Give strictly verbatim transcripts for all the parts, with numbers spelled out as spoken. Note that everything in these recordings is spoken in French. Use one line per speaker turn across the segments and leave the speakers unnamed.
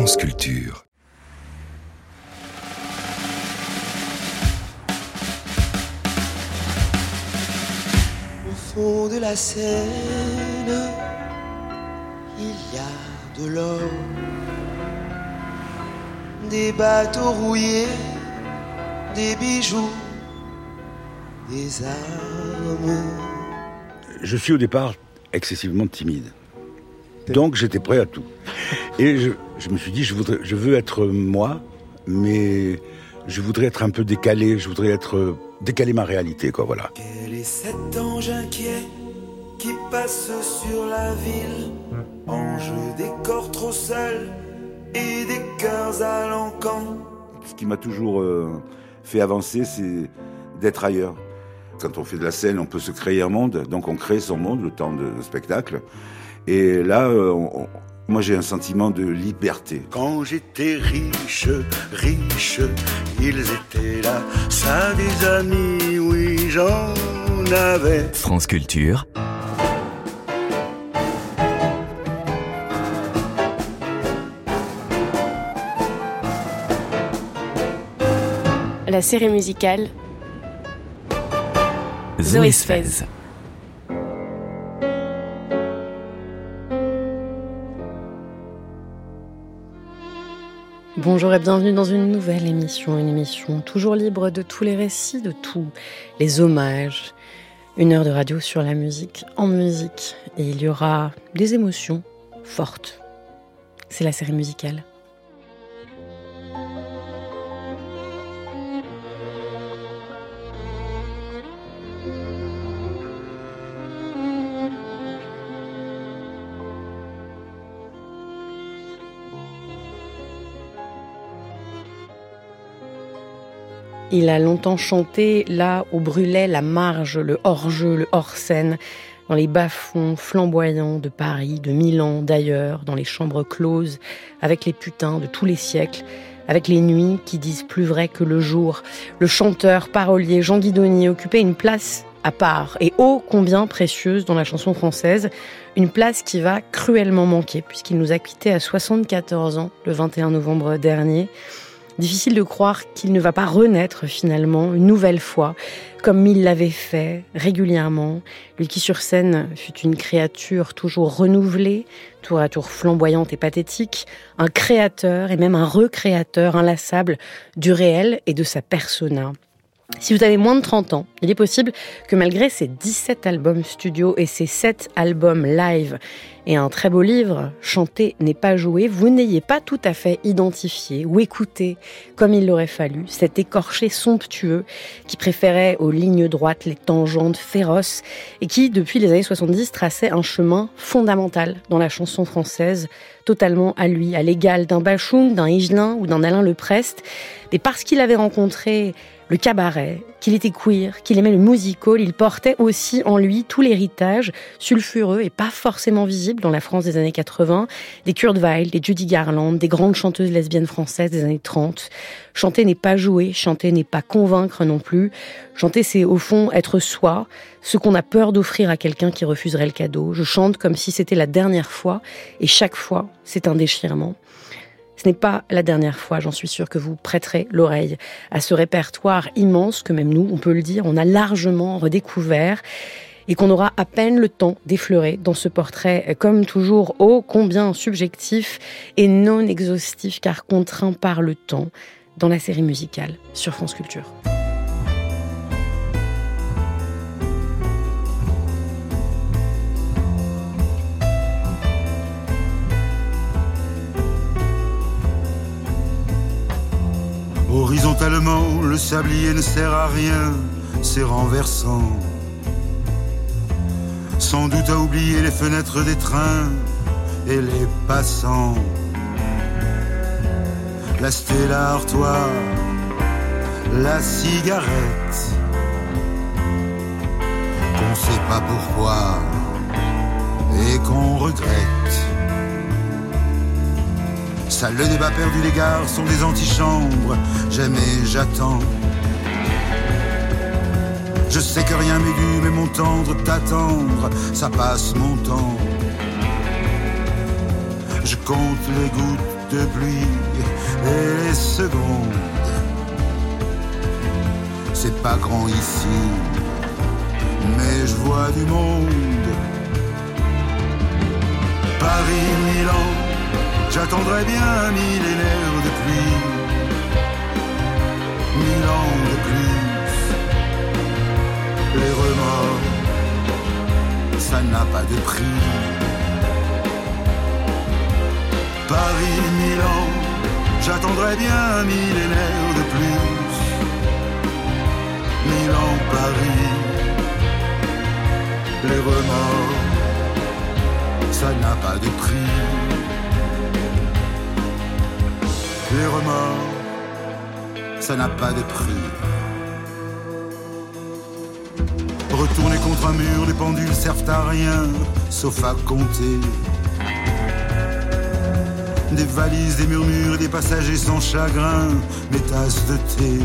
France Culture.
Au fond de la Seine, il y a de l'or, des bateaux rouillés, des bijoux, des armes.
Je suis au départ excessivement timide. Donc j'étais prêt à tout. Et je, je me suis dit, je, voudrais, je veux être moi, mais je voudrais être un peu décalé, je voudrais être décaler ma réalité, quoi, voilà.
Quel est cet ange inquiet qui passe sur la ville? Ange des corps trop seuls et des cœurs à l'encan.
Ce qui m'a toujours euh, fait avancer, c'est d'être ailleurs. Quand on fait de la scène, on peut se créer un monde, donc on crée son monde, le temps de, de spectacle. Et là, euh, on, moi j'ai un sentiment de liberté.
Quand j'étais riche, riche, ils étaient là, ça des amis, oui j'en avais.
France Culture.
La série musicale Zoé Sfez. Bonjour et bienvenue dans une nouvelle émission, une émission toujours libre de tous les récits, de tous les hommages. Une heure de radio sur la musique, en musique, et il y aura des émotions fortes. C'est la série musicale. Il a longtemps chanté là où brûlait la marge, le hors-jeu, le hors-scène, dans les bas-fonds flamboyants de Paris, de Milan, d'ailleurs, dans les chambres closes, avec les putains de tous les siècles, avec les nuits qui disent plus vrai que le jour. Le chanteur, parolier Jean Guidoni occupait une place à part, et ô combien précieuse dans la chanson française, une place qui va cruellement manquer, puisqu'il nous a quittés à soixante-quatorze ans, le vingt et un novembre dernier. Difficile de croire qu'il ne va pas renaître finalement une nouvelle fois, comme il l'avait fait régulièrement. Lui qui sur scène fut une créature toujours renouvelée, tour à tour flamboyante et pathétique, un créateur et même un recréateur inlassable du réel et de sa persona. Si vous avez moins de trente ans, il est possible que malgré ses dix-sept albums studio et ses sept albums live et un très beau livre, Chanter n'est pas jouer, vous n'ayez pas tout à fait identifié ou écouté, comme il l'aurait fallu, cet écorché somptueux qui préférait aux lignes droites les tangentes féroces et qui, depuis les années soixante-dix, traçait un chemin fondamental dans la chanson française, totalement à lui, à l'égal d'un Bachung, d'un Higelin ou d'un Alain Leprest. Et parce qu'il avait rencontré le cabaret, qu'il était queer, qu'il aimait le musical, il portait aussi en lui tout l'héritage sulfureux et pas forcément visible dans la France des années quatre-vingts, des Kurt Weill, des Judy Garland, des grandes chanteuses lesbiennes françaises des années trente. Chanter n'est pas jouer, chanter n'est pas convaincre non plus. Chanter, c'est au fond être soi, ce qu'on a peur d'offrir à quelqu'un qui refuserait le cadeau. Je chante comme si c'était la dernière fois, et chaque fois, c'est un déchirement. Ce n'est pas la dernière fois, j'en suis sûre, que vous prêterez l'oreille à ce répertoire immense que même nous, on peut le dire, on a largement redécouvert et qu'on aura à peine le temps d'effleurer dans ce portrait, comme toujours, ô combien subjectif et non exhaustif, car contraint par le temps, dans la série musicale sur France Culture.
Horizontalement, le sablier ne sert à rien, c'est renversant. Sans doute à oublier les fenêtres des trains et les passants. La Stella Artois, la cigarette, qu'on sait pas pourquoi et qu'on regrette. Salle de débat perdu, les gares sont des antichambres. J'aime et j'attends. Je sais que rien m'est dû, mais mon tendre t'attendre, ça passe mon temps. Je compte les gouttes de pluie et les secondes. C'est pas grand ici, mais je vois du monde. Paris, Milan, j'attendrai bien un millénaire de pluie. Mille ans de plus, les remords, ça n'a pas de prix. Paris, Milan, j'attendrai bien un millénaire de plus. Milan, Paris, les remords, ça n'a pas de prix. Les remords, ça n'a pas de prix. Retourner contre un mur, les pendules servent à rien, sauf à compter. Des valises, des murmures, des passagers sans chagrin, des tasses de thé.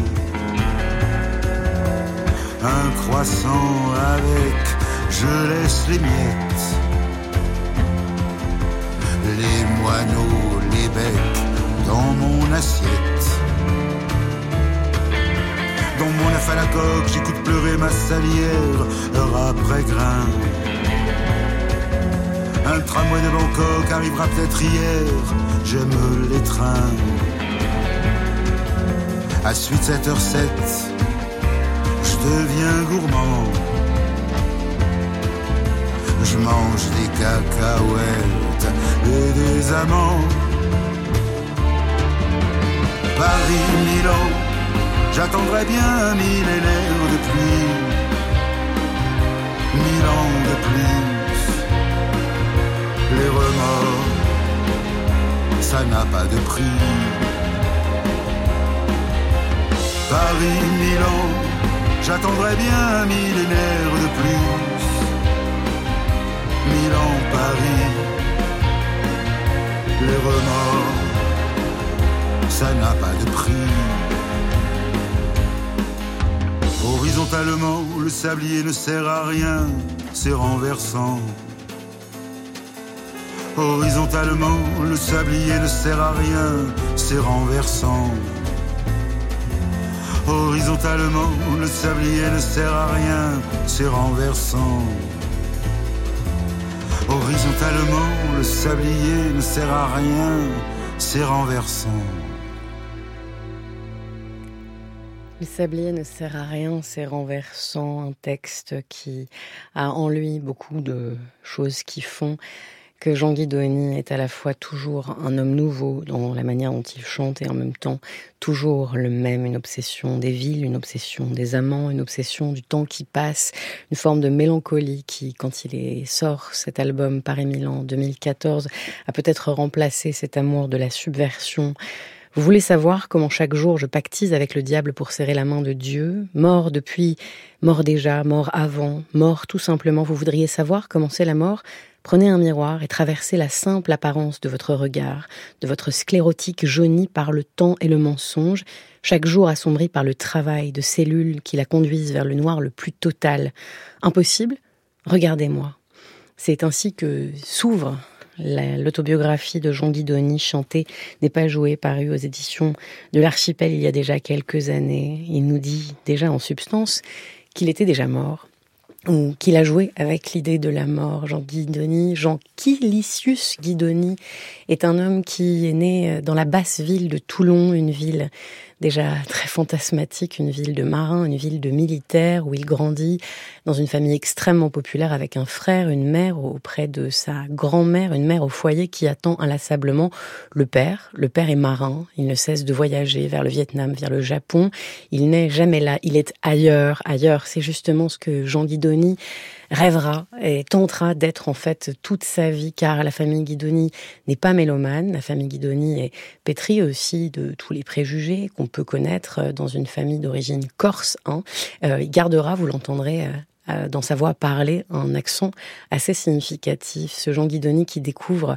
Un croissant avec, je laisse les miettes. Les moineaux, les becs dans mon assiette. Dans mon œuf à la coque, j'écoute pleurer ma salière, heure après grain. Un tramway de Bangkok arrivera peut-être hier, j'aime les trains. À suite sept heures sept, je deviens gourmand. Je mange des cacahuètes et des amandes. Paris, Milan, j'attendrai bien un millénaire de pluie. Mille ans de plus, les remords, ça n'a pas de prix. Paris, Milan, j'attendrai bien un millénaire de plus. Milan, Paris, les remords, ça n'a pas de prix. Horizontalement, le sablier ne sert à rien, c'est renversant. Horizontalement, le sablier ne sert à rien, c'est renversant. Horizontalement, le sablier ne sert à rien, c'est renversant. Horizontalement, le sablier ne sert à rien, c'est renversant.
Le sablier ne sert à rien, c'est renversant, un texte qui a en lui beaucoup de choses qui font que Jean Guidoni est à la fois toujours un homme nouveau dans la manière dont il chante et en même temps toujours le même, une obsession des villes, une obsession des amants, une obsession du temps qui passe, une forme de mélancolie qui, quand il est, sort cet album Paris-Milan deux mille quatorze, a peut-être remplacé cet amour de la subversion. Vous voulez savoir comment chaque jour je pactise avec le diable pour serrer la main de Dieu, mort depuis, mort déjà, mort avant, mort tout simplement. Vous voudriez savoir comment c'est la mort ? Prenez un miroir et traversez la simple apparence de votre regard, de votre sclérotique jauni par le temps et le mensonge, chaque jour assombri par le travail de cellules qui la conduisent vers le noir le plus total. Impossible ? Regardez-moi. C'est ainsi que s'ouvre La, l'autobiographie de Jean Guidoni, chantée, n'est pas jouée, parue aux éditions de l'Archipel il y a déjà quelques années. Il nous dit déjà en substance qu'il était déjà mort, ou qu'il a joué avec l'idée de la mort. Jean Guidoni, Jean Quilicius Guidoni, est un homme qui est né dans la basse ville de Toulon, une ville déjà très fantasmatique, une ville de marins, une ville de militaires, où il grandit dans une famille extrêmement populaire avec un frère, une mère auprès de sa grand-mère, une mère au foyer qui attend inlassablement le père. Le père est marin, il ne cesse de voyager vers le Vietnam, vers le Japon. Il n'est jamais là, il est ailleurs, ailleurs. C'est justement ce que Jean Guidoni rêvera et tentera d'être en fait toute sa vie, car la famille Guidoni n'est pas mélomane. La famille Guidoni est pétrie aussi de tous les préjugés qu'on peut connaître dans une famille d'origine corse. Hein. Euh, il gardera, vous l'entendrez euh, dans sa voix parler, un accent assez significatif. Ce Jean Guidoni qui découvre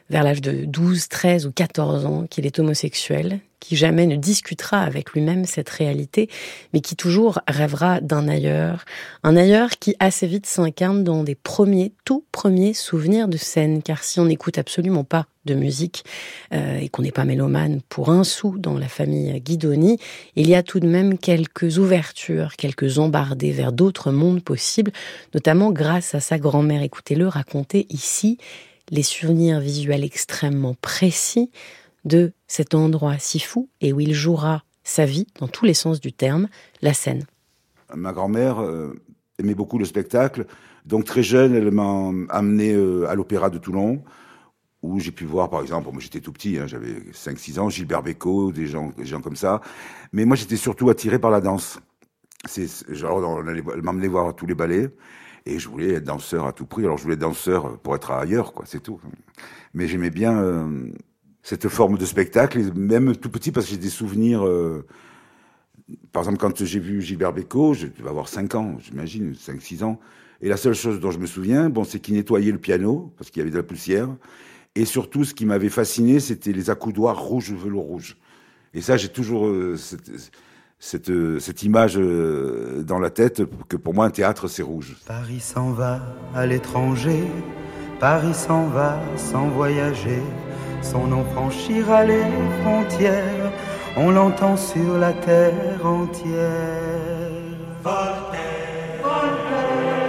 vers l'âge de douze, treize ou quatorze ans qu'il est homosexuel, qui jamais ne discutera avec lui-même cette réalité, mais qui toujours rêvera d'un ailleurs. Un ailleurs qui assez vite s'incarne dans des premiers, tout premiers souvenirs de scène, car si on n'écoute absolument pas de musique euh, et qu'on n'est pas mélomane pour un sou dans la famille Guidoni, il y a tout de même quelques ouvertures, quelques embardées vers d'autres mondes possibles, notamment grâce à sa grand-mère. Écoutez-le raconter ici les souvenirs visuels extrêmement précis de cet endroit si fou et où il jouera sa vie, dans tous les sens du terme, la scène.
Ma grand-mère euh, aimait beaucoup le spectacle, donc très jeune, elle m'a amené euh, à l'Opéra de Toulon, où j'ai pu voir, par exemple, moi j'étais tout petit, hein, j'avais cinq six ans, Gilbert Bécaud, des gens, des gens comme ça, mais moi j'étais surtout attiré par la danse. C'est, c'est, genre, on allait, elle m'emmenait voir tous les ballets, et je voulais être danseur à tout prix. Alors je voulais être danseur pour être ailleurs, quoi, c'est tout. Mais j'aimais bien euh, cette forme de spectacle, et même tout petit, parce que j'ai des souvenirs... Euh, par exemple, quand j'ai vu Gilbert Bécaud, je devais avoir cinq ans, j'imagine, cinq six ans, et la seule chose dont je me souviens, bon, c'est qu'il nettoyait le piano, parce qu'il y avait de la poussière, et surtout, ce qui m'avait fasciné, c'était les accoudoirs rouges, velours rouge. Et ça, j'ai toujours euh, cette, cette, euh, cette image euh, dans la tête, que pour moi, un théâtre, c'est rouge.
Paris s'en va à l'étranger, Paris s'en va sans voyager, son nom franchira les frontières, on l'entend sur la terre entière. Voltaire, Voltaire,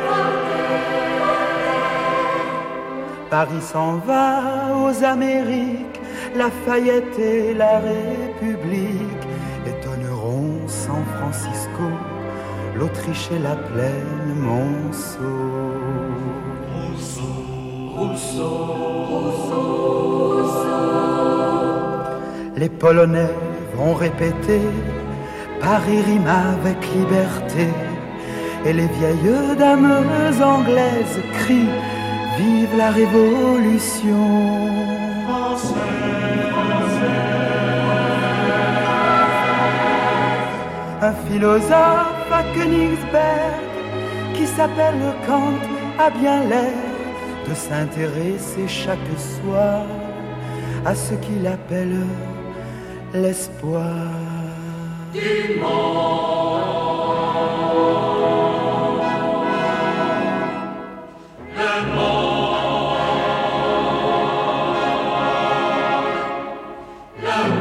Voltaire. Paris s'en va aux Amériques, Lafayette et la République étonneront San Francisco, l'Autriche et la plaine Monceau. Rousseau, Rousseau, Rousseau, Rousseau. Les Polonais vont répéter Paris rime avec liberté, et les vieilles dames anglaises crient vive la Révolution. Français, Français. Un philosophe à Königsberg qui s'appelle Kant a bien l'air de s'intéresser chaque soir à ce qu'il appelle l'espoir du monde. Le monde. Le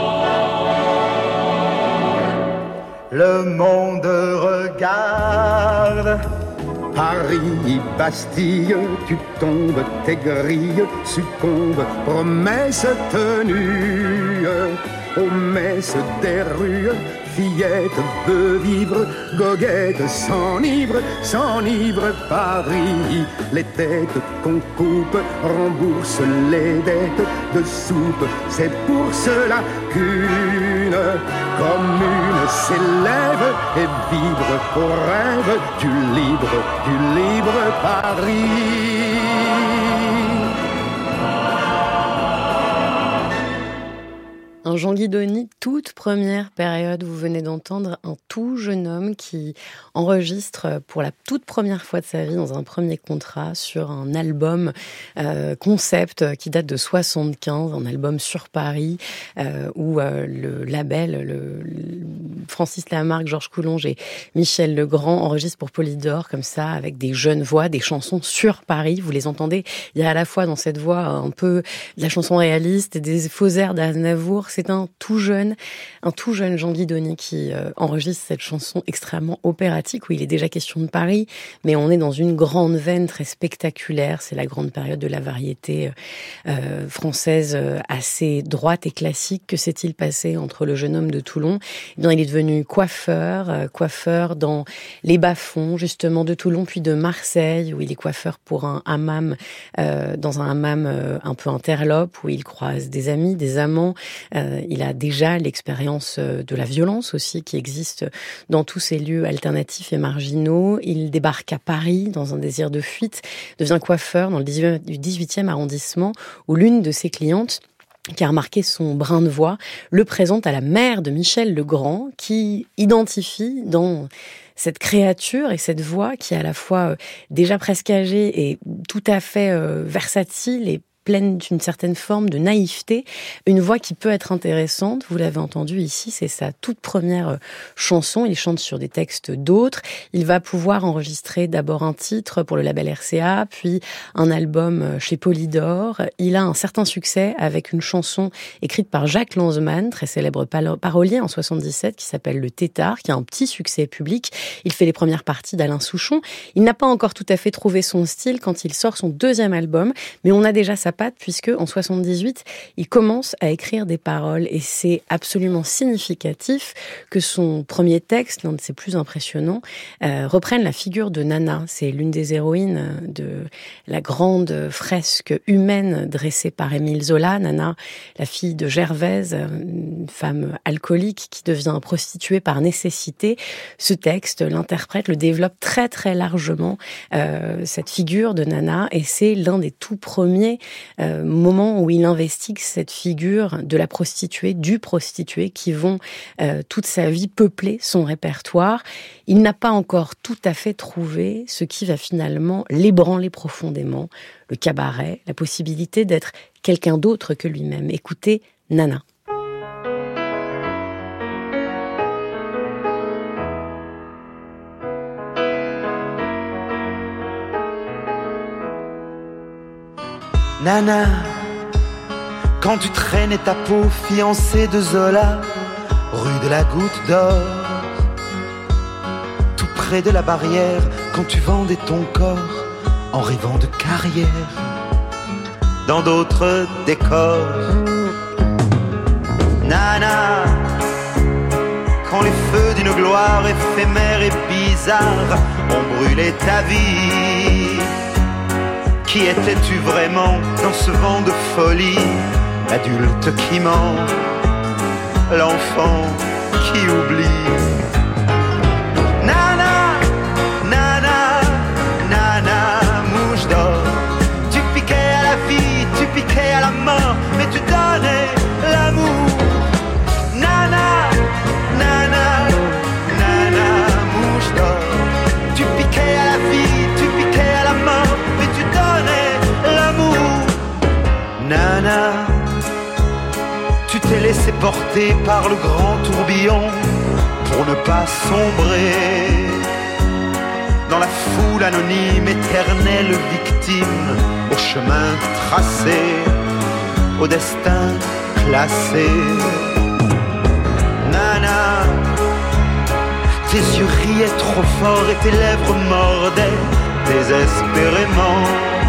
monde. Le monde regarde.
Paris, Bastille, tu tombes, tes grilles succombent, promesses tenues, aux messes des rues, fillettes veut vivre, goguettes s'enivrent, s'enivrent Paris, les têtes qu'on coupe remboursent les dettes de soupe, c'est pour cela qu'une commune s'élève et vibre au rêve du libre, du libre Paris.
Un Jean Guidoni, toute première période, vous venez d'entendre un tout jeune homme qui enregistre pour la toute première fois de sa vie dans un premier contrat sur un album euh, concept qui date de soixante-quinze, un album sur Paris euh, où euh, le label, le, le Francis Lamarque, Georges Coulonge et Michel Legrand enregistrent pour Polydor comme ça avec des jeunes voix, des chansons sur Paris. Vous les entendez, il y a à la fois dans cette voix un peu de la chanson réaliste et des faux airs d'Aznavour. C'est un tout jeune, un tout jeune Jean Guidoni qui euh, enregistre cette chanson extrêmement opératique où il est déjà question de Paris, mais on est dans une grande veine très spectaculaire. C'est la grande période de la variété euh, française euh, assez droite et classique. Que s'est-il passé entre le jeune homme de Toulon ? Eh bien, il est devenu coiffeur, euh, coiffeur dans les bas-fonds justement de Toulon puis de Marseille où il est coiffeur pour un hammam, euh, dans un hammam euh, un peu interlope où il croise des amis, des amants. Euh, il a déjà l'expérience de la violence aussi qui existe dans tous ces lieux alternatifs et marginaux. Il débarque à Paris dans un désir de fuite, devient coiffeur dans le dix-huitième arrondissement où l'une de ses clientes qui a remarqué son brin de voix, le présente à la mère de Michel Legrand qui identifie dans cette créature et cette voix qui est à la fois déjà presque âgée et tout à fait versatile et pleine d'une certaine forme de naïveté, une voix qui peut être intéressante. Vous l'avez entendu ici, c'est sa toute première chanson. Il chante sur des textes d'autres. Il va pouvoir enregistrer d'abord un titre pour le label R C A, puis un album chez Polydor. Il a un certain succès avec une chanson écrite par Jacques Lanzmann, très célèbre parolier en soixante-dix-sept, qui s'appelle Le Tétard, qui a un petit succès public. Il fait les premières parties d'Alain Souchon. Il n'a pas encore tout à fait trouvé son style quand il sort son deuxième album, mais on a déjà sa patte puisque en soixante-dix-huit, il commence à écrire des paroles et c'est absolument significatif que son premier texte, l'un de ses plus impressionnants, euh, reprenne la figure de Nana. C'est l'une des héroïnes de la grande fresque humaine dressée par Émile Zola. Nana, la fille de Gervaise, une femme alcoolique qui devient prostituée par nécessité. Ce texte l'interprète, le développe très très largement, euh, cette figure de Nana, et c'est l'un des tout premiers euh, moments où il investigue cette figure de la prostituée, du prostitué, qui vont euh, toute sa vie peupler son répertoire. Il n'a pas encore tout à fait trouvé ce qui va finalement l'ébranler profondément, le cabaret, la possibilité d'être quelqu'un d'autre que lui-même. Écoutez Nana.
Nana, quand tu traînais ta peau fiancée de Zola, rue de la Goutte d'Or, tout près de la barrière, quand tu vendais ton corps en rêvant de carrière dans d'autres décors. Nana, quand les feux d'une gloire éphémère et bizarre ont brûlé ta vie, qui étais-tu vraiment dans ce vent de folie? L'adulte qui ment, l'enfant qui oublie. Nana, nana, nana, mouche d'or, tu piquais à la vie, tu piquais à la mort, mais tu donnais l'amour. Nana, nana, nana, mouche d'or, tu piquais à la vie, tu piquais à la mort, mais tu donnais l'amour. Nana, tu t'es laissé porter par le grand tourbillon pour ne pas sombrer dans la foule anonyme, éternelle victime, au chemin tracé, au destin classé. Nana, tes yeux riaient trop fort et tes lèvres mordaient désespérément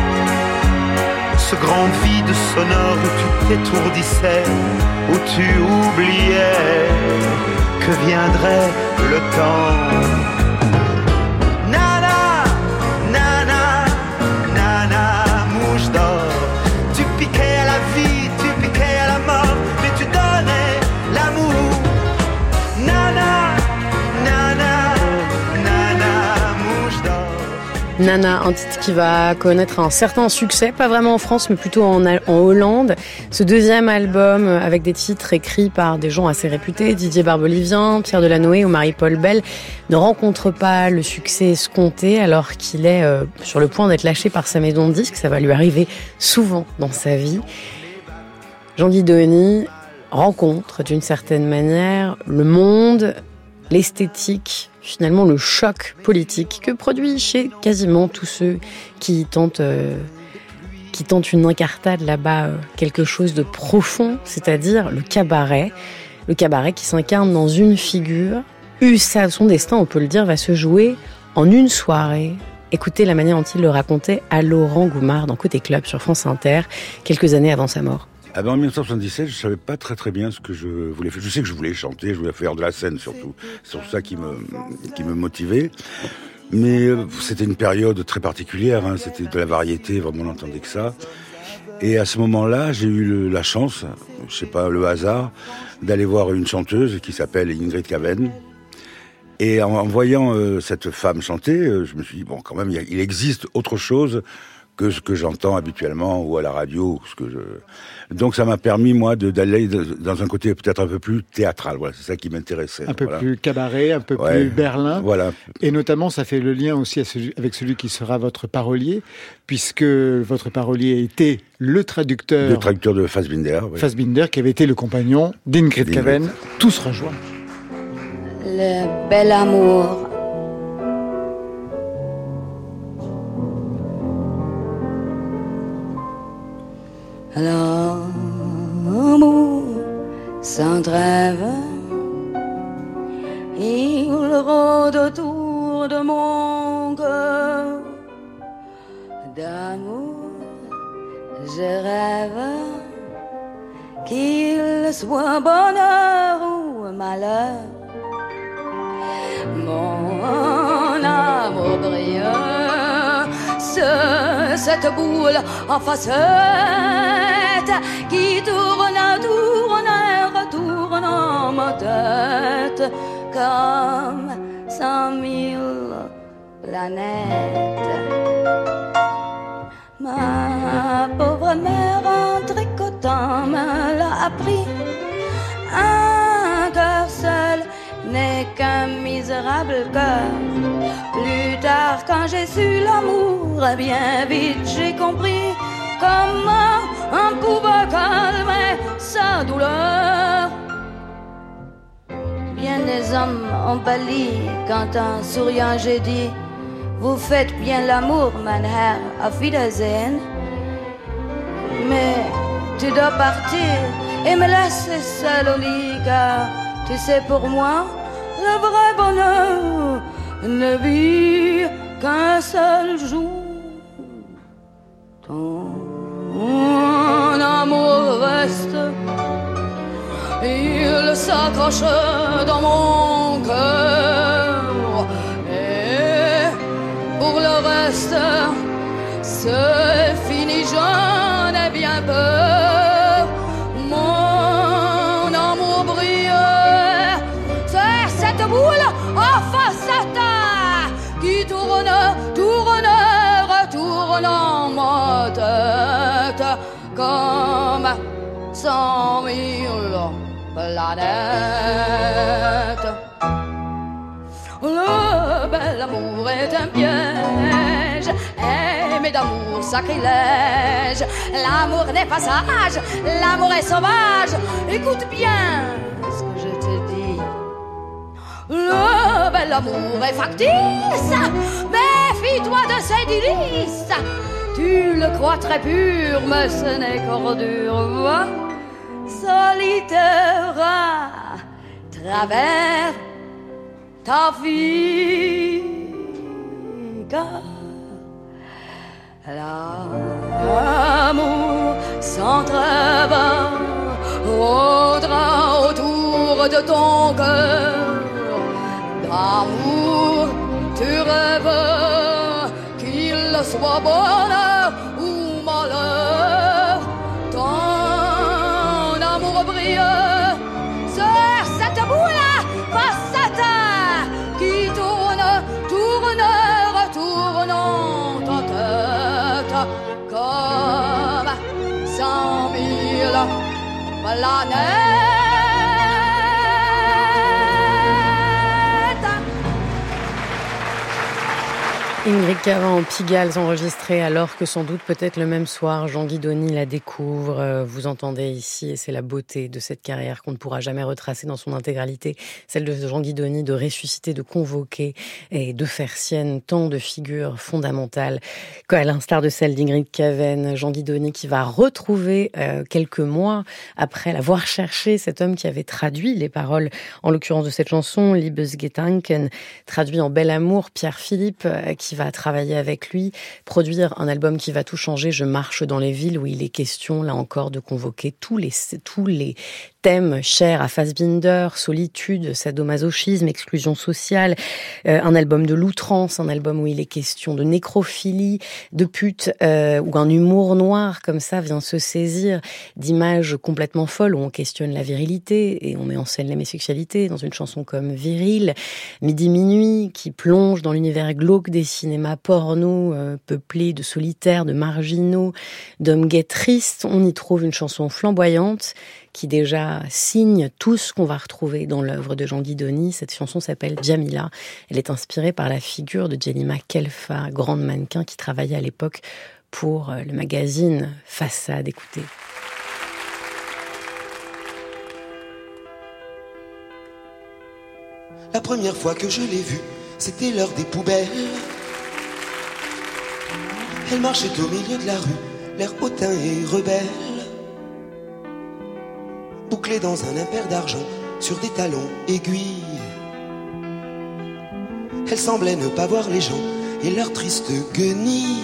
ce grand vide sonore où tu t'étourdissais, où tu oubliais que viendrait le temps. Nana, nana, nana, mouche d'or, tu piquais à la vie, tu piquais à la mort, mais tu donnais l'amour. Nana, nana, nana, mouche d'or.
Nana, un titre qui va connaître un certain succès, pas vraiment en France, mais plutôt en, en Hollande. Ce deuxième album, avec des titres écrits par des gens assez réputés, Didier Barbelivien, Pierre Delanoë ou Marie-Paul Bell, ne rencontre pas le succès escompté alors qu'il est euh, sur le point d'être lâché par sa maison de disques. Ça va lui arriver souvent dans sa vie. Jean-Guy Denis rencontre d'une certaine manière le monde, l'esthétique, finalement le choc politique que produit chez quasiment tous ceux qui tentent, euh, qui tentent une incartade là-bas, euh, quelque chose de profond, c'est-à-dire le cabaret. Le cabaret qui s'incarne dans une figure. Ça, son destin, on peut le dire, va se jouer en une soirée. Écoutez la manière dont il le racontait à Laurent Goumard dans Côté Club sur France Inter, quelques années avant sa mort.
Ah ben en dix-neuf cent soixante-dix-sept, je savais pas très très bien ce que je voulais faire. Je sais que je voulais chanter, je voulais faire de la scène surtout. C'est sur ça qui me qui me motivait. Mais c'était une période très particulière, hein. C'était de la variété, vraiment on n'entendait que ça. Et à ce moment-là, j'ai eu le, la chance, je sais pas, le hasard, d'aller voir une chanteuse qui s'appelle Ingrid Caven. Et en, en voyant euh, cette femme chanter, euh, je me suis dit, bon, quand même, il, y a, il existe autre chose que ce que j'entends habituellement ou à la radio. Ce que je... Donc ça m'a permis, moi, de, d'aller dans un côté peut-être un peu plus théâtral. Voilà, c'est ça qui m'intéressait.
Un peu
voilà.
plus cabaret, un peu
ouais,
plus Berlin.
Voilà.
Et notamment, ça fait le lien aussi avec celui qui sera votre parolier, puisque votre parolier était le traducteur...
Le traducteur de Fassbinder. Oui.
Fassbinder, qui avait été le compagnon d'Ingrid Caven. Tous rejoints.
Le bel amour. L'amour sans trêve, il rôde autour de mon cœur. D'amour, je rêve, qu'il soit bonheur ou malheur. Mon amour brille, c'est cette boule en facette qui tourne, tourne, retourne en ma tête comme cent mille planètes. Ma pauvre mère en tricotant me l'a appris. Un cœur seul n'est qu'un misérable cœur. Plus tard, quand j'ai su l'amour, bien vite j'ai compris comment on pouvait calmer sa douleur. Bien des hommes ont pâli quand en souriant j'ai dit: vous faites bien l'amour, mein Herr, auf Wiedersehen. Mais tu dois partir et me laisser seul au lit, car tu sais, pour moi, le vrai bonheur ne vit qu'un seul jour. Ton amour reste, il s'accroche dans mon cœur. Et pour le reste, c'est fini, j'en ai bien peur. Mon amour brille, c'est cette boule en facette qui tourne, tourne, retourne en ma tête comme cent mille planètes. Le bel amour est un piège, aimé d'amour sacrilège. L'amour n'est pas sage, l'amour est sauvage. Écoute bien ce que je te dis. Le bel amour est factice, méfie-toi de ses délices. Tu le crois très pur, mais ce n'est qu'ordure. Va, solitaire à travers ta vie, car l'amour sans trêve rôdera autour de ton cœur. D'amour, tu rêves qu'il soit bonheur ou malheur. Ton amour brille sur cette boule facette qui tourne, tourne, retourne en ta tête comme cent mille planètes.
Ingrid Caven en Pigalle enregistrée alors que sans doute peut-être le même soir Jean Guidoni la découvre. Vous entendez ici, et c'est la beauté de cette carrière qu'on ne pourra jamais retracer dans son intégralité, celle de Jean Guidoni, de ressusciter, de convoquer et de faire sienne tant de figures fondamentales, à l'instar de celle d'Ingrid Caven. Jean Guidoni qui va retrouver euh, quelques mois après l'avoir cherché, cet homme qui avait traduit les paroles, en l'occurrence de cette chanson, Liebesgedanken, traduit en Bel Amour, Pierre Philippe, euh, qui va travailler avec lui, produire un album qui va tout changer, Je marche dans les villes, où il est question, là encore, de convoquer tous les, tous les thèmes chers à Fassbinder, solitude, sadomasochisme, exclusion sociale, euh, un album de l'outrance, un album où il est question de nécrophilie, de pute, euh, où un humour noir comme ça vient se saisir d'images complètement folles, où on questionne la virilité et on met en scène l'homosexualité dans une chanson comme Viril, Midi Minuit, qui plonge dans l'univers glauque des cinéma porno euh, peuplé de solitaires, de marginaux, d'hommes gays tristes, on y trouve une chanson flamboyante qui déjà signe tout ce qu'on va retrouver dans l'œuvre de Jean Guidoni. Cette chanson s'appelle Djamila. Elle est inspirée par la figure de Djelima Kelfa, grande mannequin qui travaillait à l'époque pour le magazine Façade. Écoutez.
La première fois que je l'ai vue, c'était l'heure des poubelles. Elle marchait au milieu de la rue, l'air hautain et rebelle. Bouclée dans un impair d'argent, sur des talons aiguilles. Elle semblait ne pas voir les gens et leurs tristes guenilles.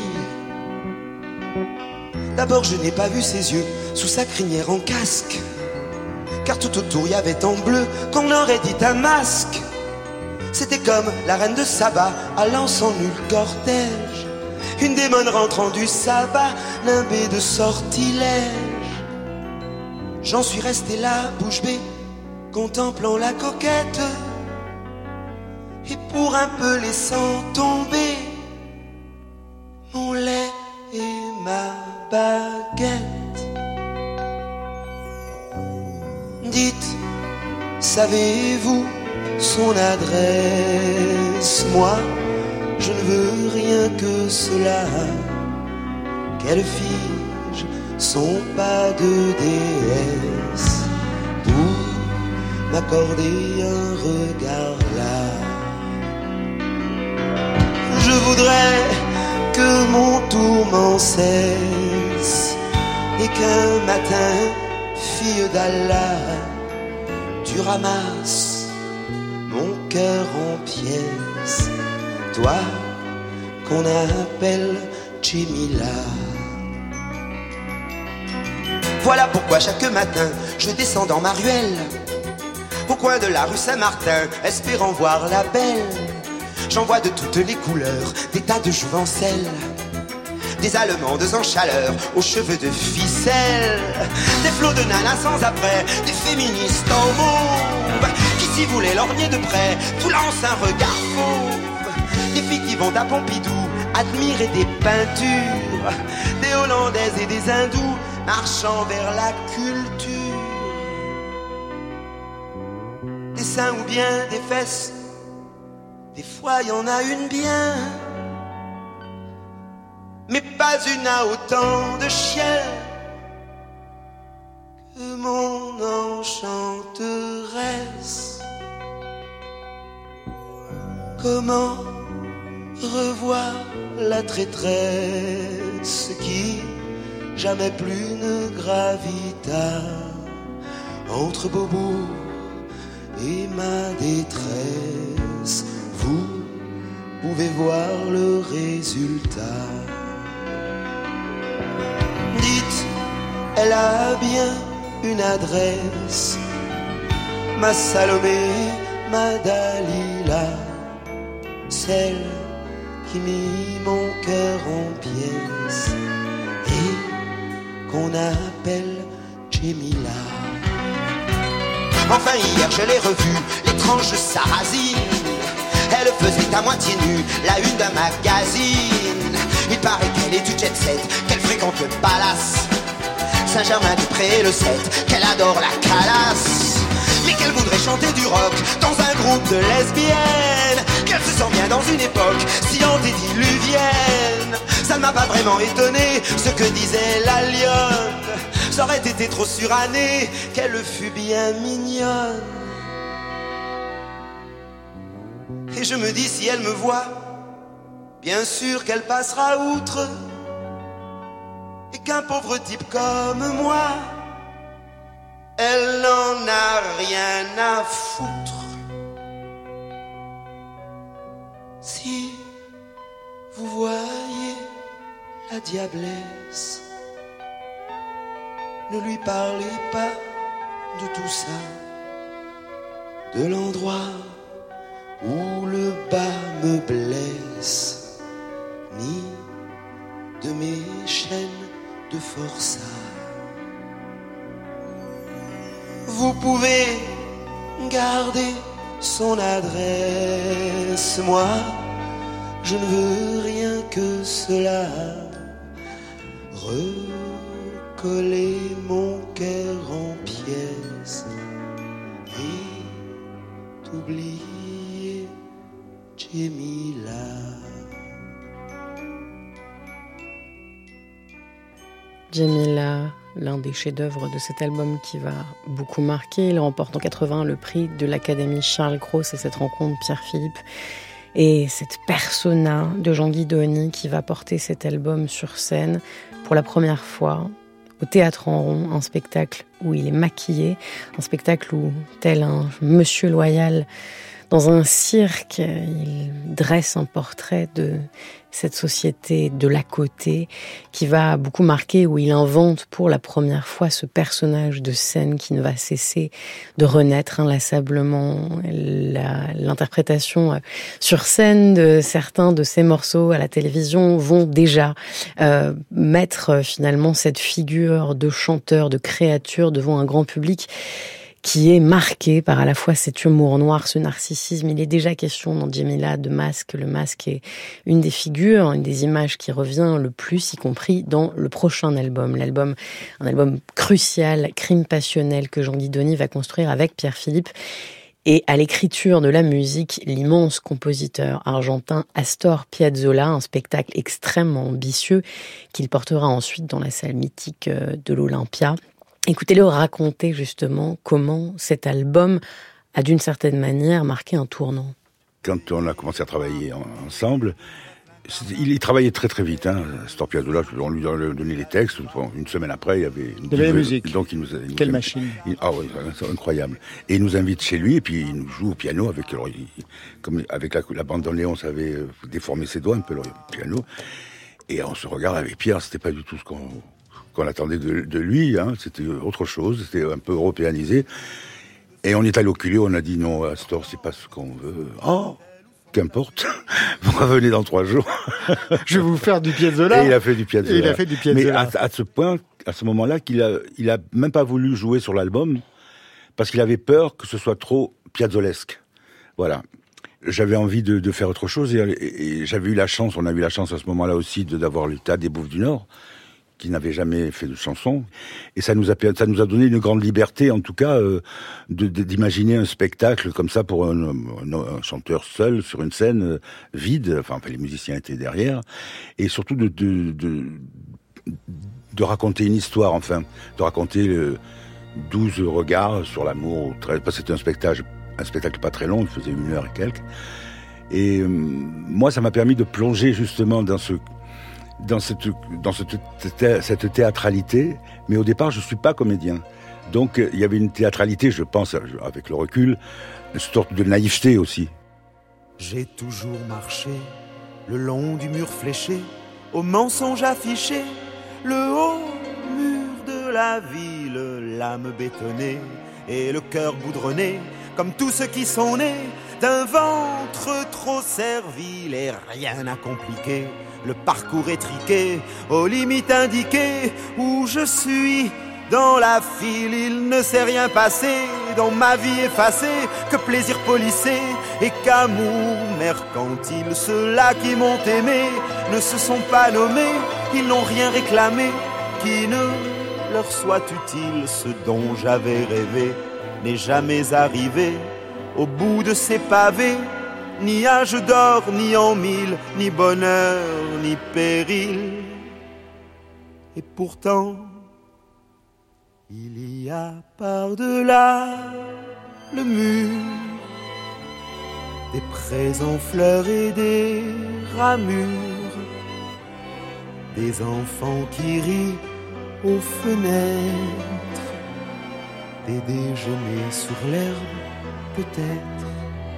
D'abord je n'ai pas vu ses yeux sous sa crinière en casque, car tout autour y avait en bleu qu'on aurait dit un masque. C'était comme la reine de Saba allant sans nul cortège, une démone rentrant du sabbat, nimbée de sortilèges. J'en suis resté là, bouche bée, contemplant la coquette, et pour un peu laissant tomber mon lait et ma baguette. Dites, savez-vous son adresse? Moi, je ne veux rien que cela, qu'elle fige son pas de déesse pour m'accorder un regard là. Je voudrais que mon tourment cesse et qu'un matin, fille d'Allah, tu ramasses mon cœur en pièces, toi qu'on appelle Djamila. Voilà pourquoi chaque matin je descends dans ma ruelle, au coin de la rue Saint-Martin, espérant voir la belle. J'en vois de toutes les couleurs, des tas de jouvencelles, des allemandes en chaleur, aux cheveux de ficelle, des flots de nanas sans après, des féministes en mauve, qui s'y voulaient lorgner de près, tout lance un regard fauve. Des filles qui vont à Pompidou, admirer des peintures, des Hollandaises et des Hindous, marchant vers la culture. Des seins ou bien des fesses, des fois y en a une bien, mais pas une à autant de chiens que mon enchanteresse. Comment revoir la traîtresse qui jamais plus ne gravita entre Beaubourg et ma détresse? Vous pouvez voir le résultat. Dites, elle a bien une adresse, ma Salomé, ma Dalila, celle qui mit mon cœur en pièces et qu'on appelle Djamila. Enfin hier je l'ai revue, l'étrange Sarrazine, elle faisait à moitié nue la une d'un magazine. Il paraît qu'elle est du jet set, qu'elle fréquente le palace Saint-Germain-des-Prés le sept, qu'elle adore la calasse, mais qu'elle voudrait chanter du rock dans un groupe de lesbiennes, qu'elle se sent bien dans une époque si antédiluvienne. Ça ne m'a pas vraiment étonné ce que disait la lionne, ça aurait été trop suranné qu'elle fût bien mignonne. Et je me dis si elle me voit, bien sûr qu'elle passera outre, et qu'un pauvre type comme moi, elle n'en a rien à foutre. Si vous voyez la diablesse, ne lui parlez pas de tout ça, de l'endroit où le bas me blesse, ni de mes chaînes de forçat. Vous pouvez garder son adresse, moi Je ne veux rien que cela, recoller mon cœur en pièces et t'oublier, Djemila.
Djemila, l'un des chefs-d'œuvre de cet album qui va beaucoup marquer. Il remporte en quatre-vingt le prix de l'Académie Charles Cros et cette rencontre Pierre-Philippe et cette persona de Jean Guidoni qui va porter cet album sur scène pour la première fois au Théâtre en Rond, un spectacle où il est maquillé, un spectacle où, tel un monsieur loyal dans un cirque, il dresse un portrait de cette société de l'à côté qui va beaucoup marquer, où il invente pour la première fois ce personnage de scène qui ne va cesser de renaître inlassablement. La, l'interprétation sur scène de certains de ces morceaux à la télévision vont déjà euh, mettre finalement cette figure de chanteur, de créature devant un grand public qui est marqué par à la fois cet humour noir, ce narcissisme. Il est déjà question dans Djemila de masque. Le masque est une des figures, une des images qui revient le plus, y compris dans le prochain album. L'album, un album crucial, Crime passionnel, que Jean Guidoni va construire avec Pierre-Philippe. Et à l'écriture de la musique, l'immense compositeur argentin Astor Piazzolla, un spectacle extrêmement ambitieux qu'il portera ensuite dans la salle mythique de l'Olympia. Écoutez-le raconter justement comment cet album a d'une certaine manière marqué un tournant.
Quand on a commencé à travailler ensemble, il y travaillait très très vite. Hein. Astor Piazzolla, on lui donnait les textes. Une semaine après, il y avait une
de la musique.
Donc il nous, il nous
Quelle
invite,
machine.
Il, ah oui, c'est incroyable. Et il nous invite chez lui et puis il nous joue au piano avec, alors, il, comme avec la, la bande d'en Léon, on savait déformer ses doigts un peu le piano. Et on se regarde avec Pierre, c'était pas du tout ce qu'on qu'on attendait de, de lui, hein. C'était autre chose, c'était un peu européanisé. Et on est allé au culot, on a dit non, Astor, c'est pas ce qu'on veut. Oh, qu'importe, vous revenez dans trois jours.
Je vais vous faire du Piazzolla.
Et il a fait du Piazzolla.
Et il a fait du Piazzolla.
Mais à, à ce point, à ce moment-là, qu'il a, il a même pas voulu jouer sur l'album parce qu'il avait peur que ce soit trop piazzolesque. Voilà. J'avais envie de, de faire autre chose et, et, et j'avais eu la chance, on a eu la chance à ce moment-là aussi de, d'avoir le Théâtre des Bouffes du Nord, qui n'avait jamais fait de chansons, et ça nous a ça nous a donné une grande liberté, en tout cas, euh, de, de, d'imaginer un spectacle comme ça pour un, un, un chanteur seul sur une scène euh, vide. Enfin, les musiciens étaient derrière, et surtout de de, de de raconter une histoire, enfin, de raconter le douze regards sur l'amour. Parce que c'était un spectacle, un spectacle pas très long, il faisait une heure et quelques. Et euh, moi, ça m'a permis de plonger justement dans ce dans cette dans cette, cette théâtralité, mais au départ je suis pas comédien, donc il y avait une théâtralité, je pense avec le recul, une sorte de naïveté aussi.
J'ai toujours marché le long du mur fléché, aux mensonges affichés, le haut mur de la ville, l'âme bétonnée et le cœur boudronné, comme tous ceux qui sont nés d'un ventre trop servile, et rien n'a compliqué le parcours étriqué, aux limites indiquées, où je suis dans la file. Il ne s'est rien passé dans ma vie effacée, que plaisir policé et qu'amour mercantile. Ceux-là qui m'ont aimé ne se sont pas nommés, ils n'ont rien réclamé qui ne leur soit utile. Ce dont j'avais rêvé n'est jamais arrivé au bout de ces pavés. Ni âge d'or, ni en mille, ni bonheur, ni péril. Et pourtant, il y a par-delà le mur des prés en fleurs et des ramures, des enfants qui rient aux fenêtres, des déjeuners sur l'herbe peut-être.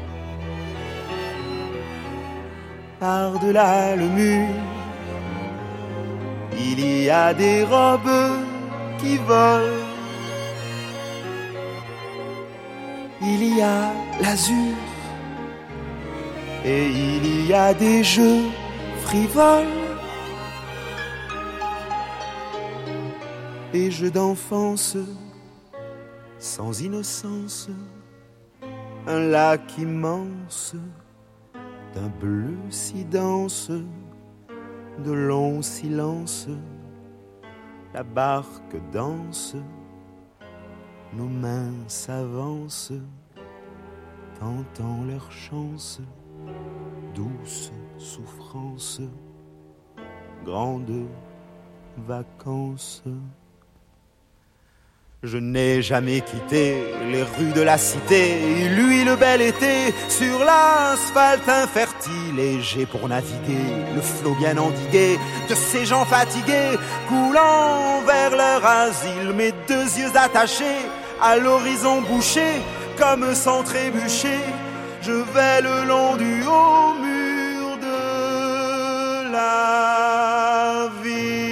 Par-delà le mur, il y a des robes qui volent, il y a l'azur et il y a des jeux frivoles, des jeux d'enfance sans innocence, un lac immense
d'un bleu si dense, de longs silences, la barque danse, nos mains s'avancent, tentant leur chance, douce souffrance, grandes vacances. Je n'ai jamais quitté les rues de la cité, lui le bel été, sur l'asphalte infertile, et j'ai pour naviguer le flot bien endigué de ces gens fatigués, coulant vers leur asile, mes deux yeux attachés à l'horizon bouché, comme sans trébucher, je vais le long du haut mur de la ville.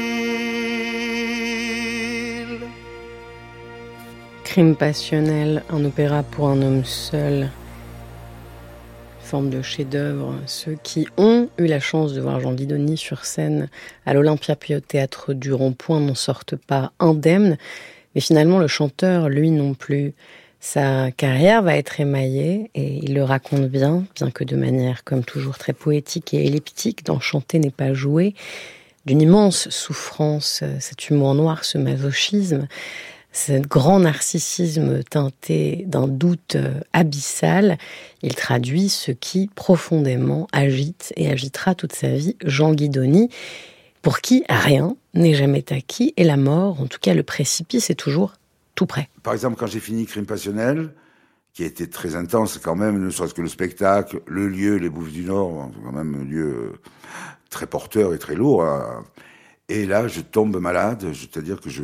Crime passionnel, un opéra pour un homme seul. Forme de chef-d'œuvre. Ceux qui ont eu la chance de voir Jean Guidoni sur scène à l'Olympia puis au Théâtre du Rond-Point n'en sortent pas indemnes. Mais finalement, le chanteur, lui non plus. Sa carrière va être émaillée, et il le raconte bien, bien que de manière, comme toujours, très poétique et elliptique, dans Chanter n'est pas jouer, d'une immense souffrance, cet humour noir, ce masochisme, ce grand narcissisme teinté d'un doute abyssal. Il traduit ce qui, profondément, agite et agitera toute sa vie Jean Guidoni, pour qui rien n'est jamais acquis, et la mort, en tout cas le précipice, est toujours tout près.
Par exemple, quand j'ai fini Crime passionnel, qui a été très intense quand même, ne serait-ce que le spectacle, le lieu, les Bouffes du Nord, quand même un lieu très porteur et très lourd. Hein. Et là, je tombe malade, c'est-à-dire que je...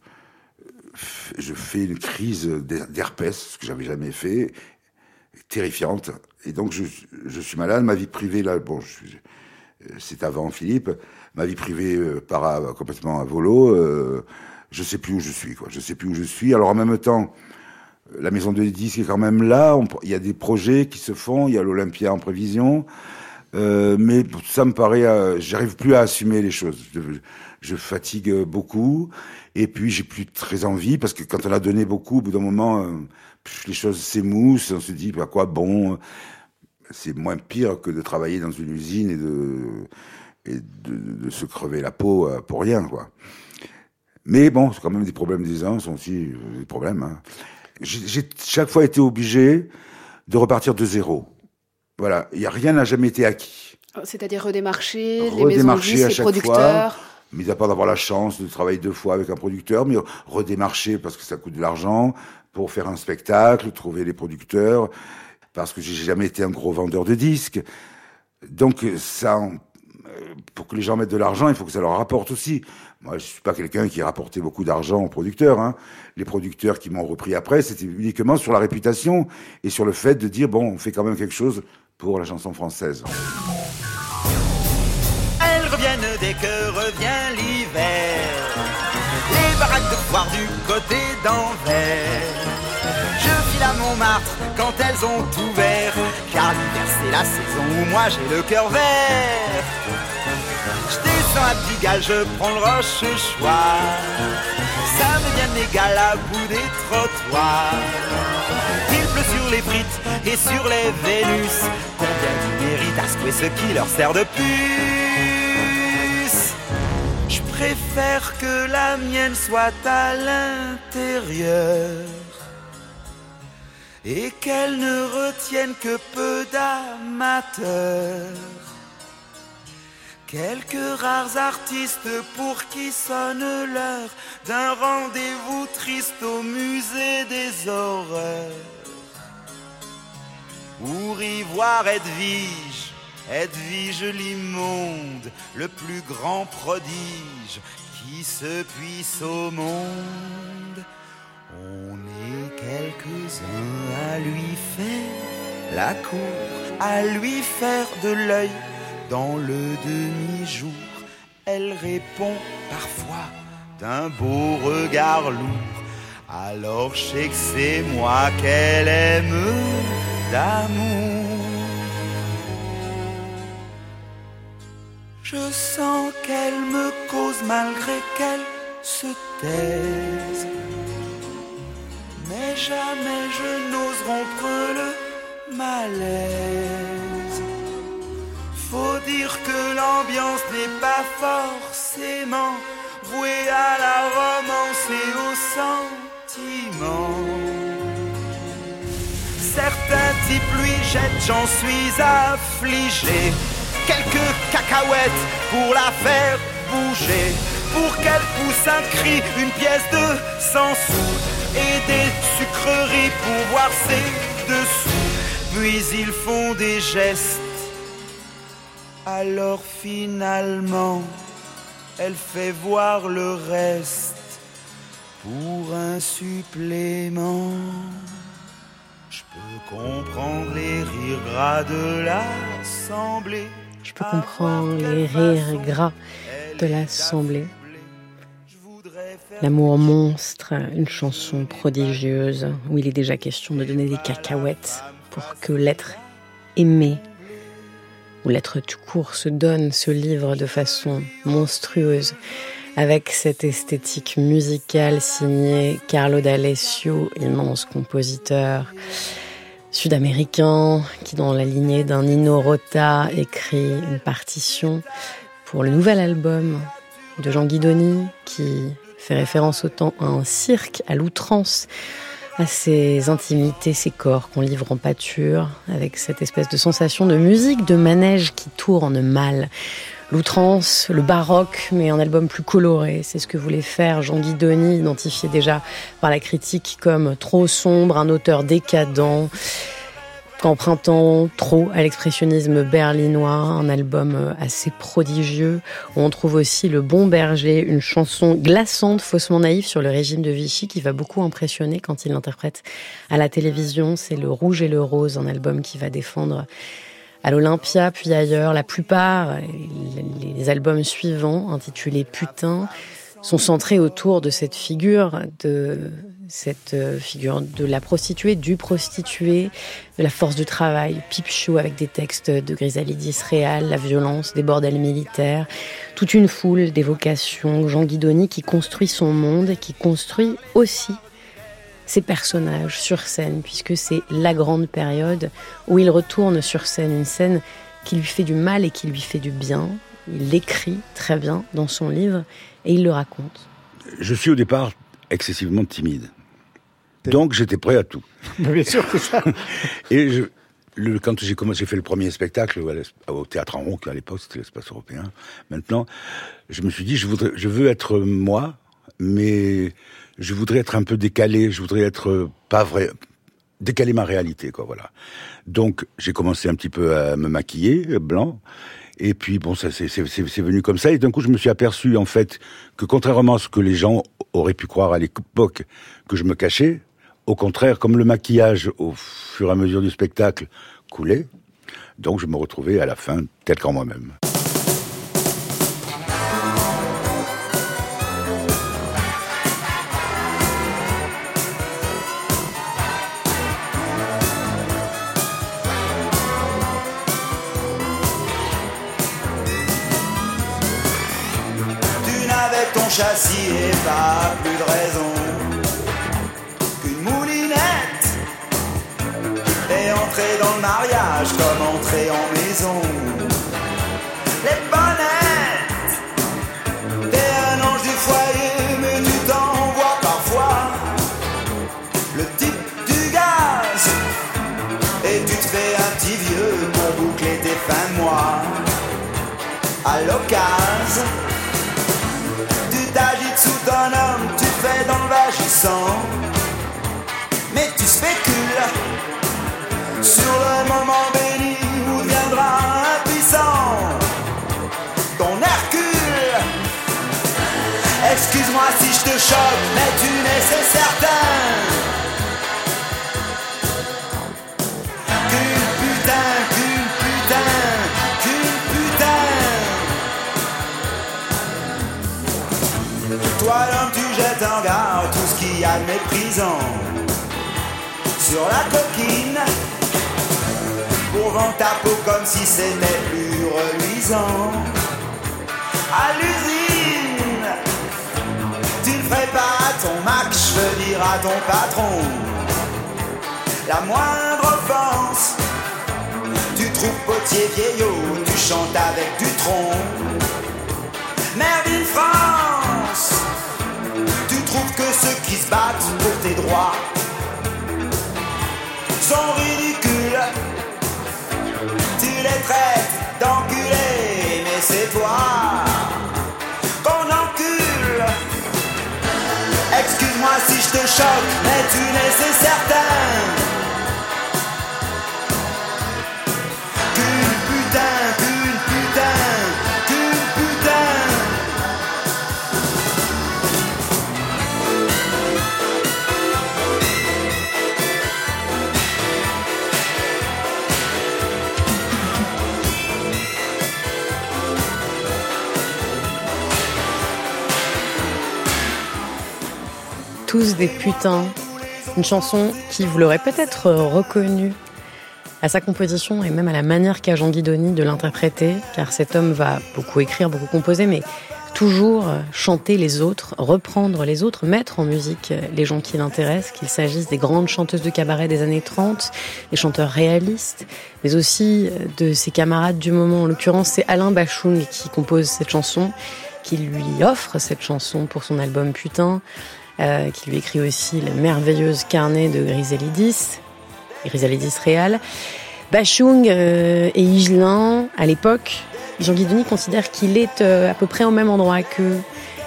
je fais une crise d'herpès, ce que j'avais jamais fait, terrifiante. Et donc, je, je suis malade. Ma vie privée, là, bon, je, c'est avant Philippe. Ma vie privée euh, part complètement à volo. Euh, je sais plus où je suis, quoi. Je sais plus où je suis. Alors, en même temps, la maison de disques est quand même là. Il y a des projets qui se font. Il y a l'Olympia en prévision. Euh, mais ça me paraît, euh, j'arrive plus à assumer les choses. Je, je fatigue beaucoup, et puis j'ai plus très envie, parce que quand on a donné beaucoup, au bout d'un moment, euh, les choses s'émoussent, on se dit, bah quoi, bon, c'est moins pire que de travailler dans une usine et de, et de, de se crever la peau euh, pour rien, quoi. Mais bon, c'est quand même des problèmes des uns, sont aussi euh, des problèmes. Hein. J'ai, j'ai chaque fois été obligé de repartir de zéro. Voilà, il y a rien n'a jamais été acquis.
C'est-à-dire redémarcher,
redémarcher
les maisons de disques, les producteurs.
Fois, mis à part d'avoir la chance de travailler deux fois avec un producteur, mais redémarcher parce que ça coûte de l'argent pour faire un spectacle, trouver les producteurs, parce que j'ai jamais été un gros vendeur de disques. Donc ça, pour que les gens mettent de l'argent, il faut que ça leur rapporte aussi. Moi, je suis pas quelqu'un qui rapportait beaucoup d'argent aux producteurs. Hein. Les producteurs qui m'ont repris après, c'était uniquement sur la réputation et sur le fait de dire, bon, on fait quand même quelque chose pour la chanson française.
Elles reviennent dès que revient l'hiver, les baraques de foire du côté d'Anvers. Je file à Montmartre quand elles ont ouvert, car l'hiver c'est la saison où moi j'ai le cœur vert. Je descends à Pigalle, je prends le Rochechouart, ça me vient égal à bout des trottoirs. Il pleut sur les frites et sur les Vénus, combien ils méritent à secouer ce qui leur sert de puce. Je préfère que la mienne soit à l'intérieur et qu'elle ne retienne que peu d'amateurs. Quelques rares artistes pour qui sonne l'heure d'un rendez-vous triste au musée des horreurs, pour y voir Edwige, Edwige l'immonde, le plus grand prodige qui se puisse au monde. On est quelques-uns à lui faire la cour, à lui faire de l'œil. Dans le demi-jour, elle répond parfois d'un beau regard lourd. Alors je sais que c'est moi qu'elle aime d'amour. Je sens qu'elle me cause malgré qu'elle se taise, mais jamais je n'ose rompre le malaise. dire que l'ambiance n'est pas forcément vouée à la romance et au sentiment. Certains types lui jettent, j'en suis affligé, quelques cacahuètes pour la faire bouger, pour qu'elle pousse un cri, une pièce de cent sous et des sucreries pour voir ses dessous. Puis ils font des gestes, alors finalement elle fait voir le reste pour un supplément. Je peux comprendre les rires gras de l'assemblée.
Je peux comprendre les rires gras de l'assemblée. L'amour monstre, une chanson prodigieuse où il est déjà question de donner des cacahuètes pour que l'être aimé ou l'être tout court se donne, se livre de façon monstrueuse avec cette esthétique musicale signée Carlo D'Alessio, immense compositeur sud-américain qui, dans la lignée d'un Nino Rota, écrit une partition pour le nouvel album de Jean Guidoni qui fait référence autant à un cirque, à l'outrance, à ses intimités, ses corps qu'on livre en pâture, avec cette espèce de sensation de musique de manège qui tourne mal. L'outrance, le baroque, mais un album plus coloré, c'est ce que voulait faire Jean Guidoni, identifié déjà par la critique comme trop sombre, un auteur décadent, empruntant trop à l'expressionnisme berlinois, un album assez prodigieux, où on trouve aussi Le Bon Berger, une chanson glaçante, faussement naïve sur le régime de Vichy, qui va beaucoup impressionner quand il l'interprète à la télévision. C'est Le Rouge et le Rose, un album qui va défendre à l'Olympia, puis ailleurs. La plupart, les albums suivants, intitulés Putain, sont centrés autour de cette figure, de cette figure de la prostituée, du prostitué, de la force du travail, pipe show avec des textes de Grisalidis réel, la violence, des bordels militaires, toute une foule d'évocations. Jean Guidoni qui construit son monde et qui construit aussi ses personnages sur scène, puisque c'est la grande période où il retourne sur scène, une scène qui lui fait du mal et qui lui fait du bien. Il l'écrit très bien dans son livre et il le raconte.
Je suis au départ excessivement timide. Donc j'étais prêt à tout.
Bien sûr, c'est ça.
Et je, le, quand j'ai commencé, j'ai fait le premier spectacle au Théâtre en Rond, à l'époque c'était l'Espace Européen. Maintenant, je me suis dit, je, voudrais, je veux être moi, mais je voudrais être un peu décalé, je voudrais être pas vrai, décaler ma réalité, quoi, voilà. Donc j'ai commencé un petit peu à me maquiller, blanc. Et puis bon, ça c'est, c'est, c'est venu comme ça. Et d'un coup, je me suis aperçu en fait que contrairement à ce que les gens auraient pu croire à l'époque, que je me cachais, au contraire, comme le maquillage au fur et à mesure du spectacle coulait, donc je me retrouvais à la fin tel qu'en moi-même.
Châssis et pas plus de raison qu'une moulinette est entrée dans le mariage comme entrée en maison. Les bonnettes, t'es un ange du foyer, mais tu t'envoies parfois le type du gaz et tu te fais un petit vieux pour boucler tes fins de mois à l'occasion. T'agites sous ton homme, tu fais dans le vagissant, mais tu spécules sur le moment béni où viendra impuissant ton Hercule. Excuse-moi si je te choque, mais tu n'es c'est certain qu'une putain, qu'une putain, qu'une putain. Toi l'homme tu jettes en regard tout ce qu'il y a de méprisant sur la coquine pour vendre ta peau comme si c'était plus reluisant. À l'usine, tu ne ferais pas à ton Mac, je veux dire à ton patron la moindre offense. Tu trouves
moitié vieillot, tu chantes avec du tronc. Mère d'une France, tu trouves que ceux qui se battent pour tes droits sont ridicules. Tu les traites d'enculés, mais c'est toi qu'on encule. Excuse-moi si je te choque, mais tu n'es c'est certain qu'une putain, qu'une putain, qu'une putain.
Tous des putains. Une chanson qui, vous l'aurez peut-être reconnue à sa composition et même à la manière qu'a Jean Guidoni de l'interpréter, car cet homme va beaucoup écrire, beaucoup composer, mais toujours chanter les autres, reprendre les autres, mettre en musique les gens qui l'intéressent, qu'il s'agisse des grandes chanteuses de cabaret des années trente, des chanteurs réalistes, mais aussi de ses camarades du moment. En l'occurrence, c'est Alain Bachung qui compose cette chanson, qui lui offre cette chanson pour son album Putain, Euh, qui lui écrit aussi le merveilleux carnet de Griselidis, Griselidis Réal. Bachung euh, et Higelin, à l'époque, Jean Guidoni considère qu'il est euh, à peu près au même endroit qu'eux,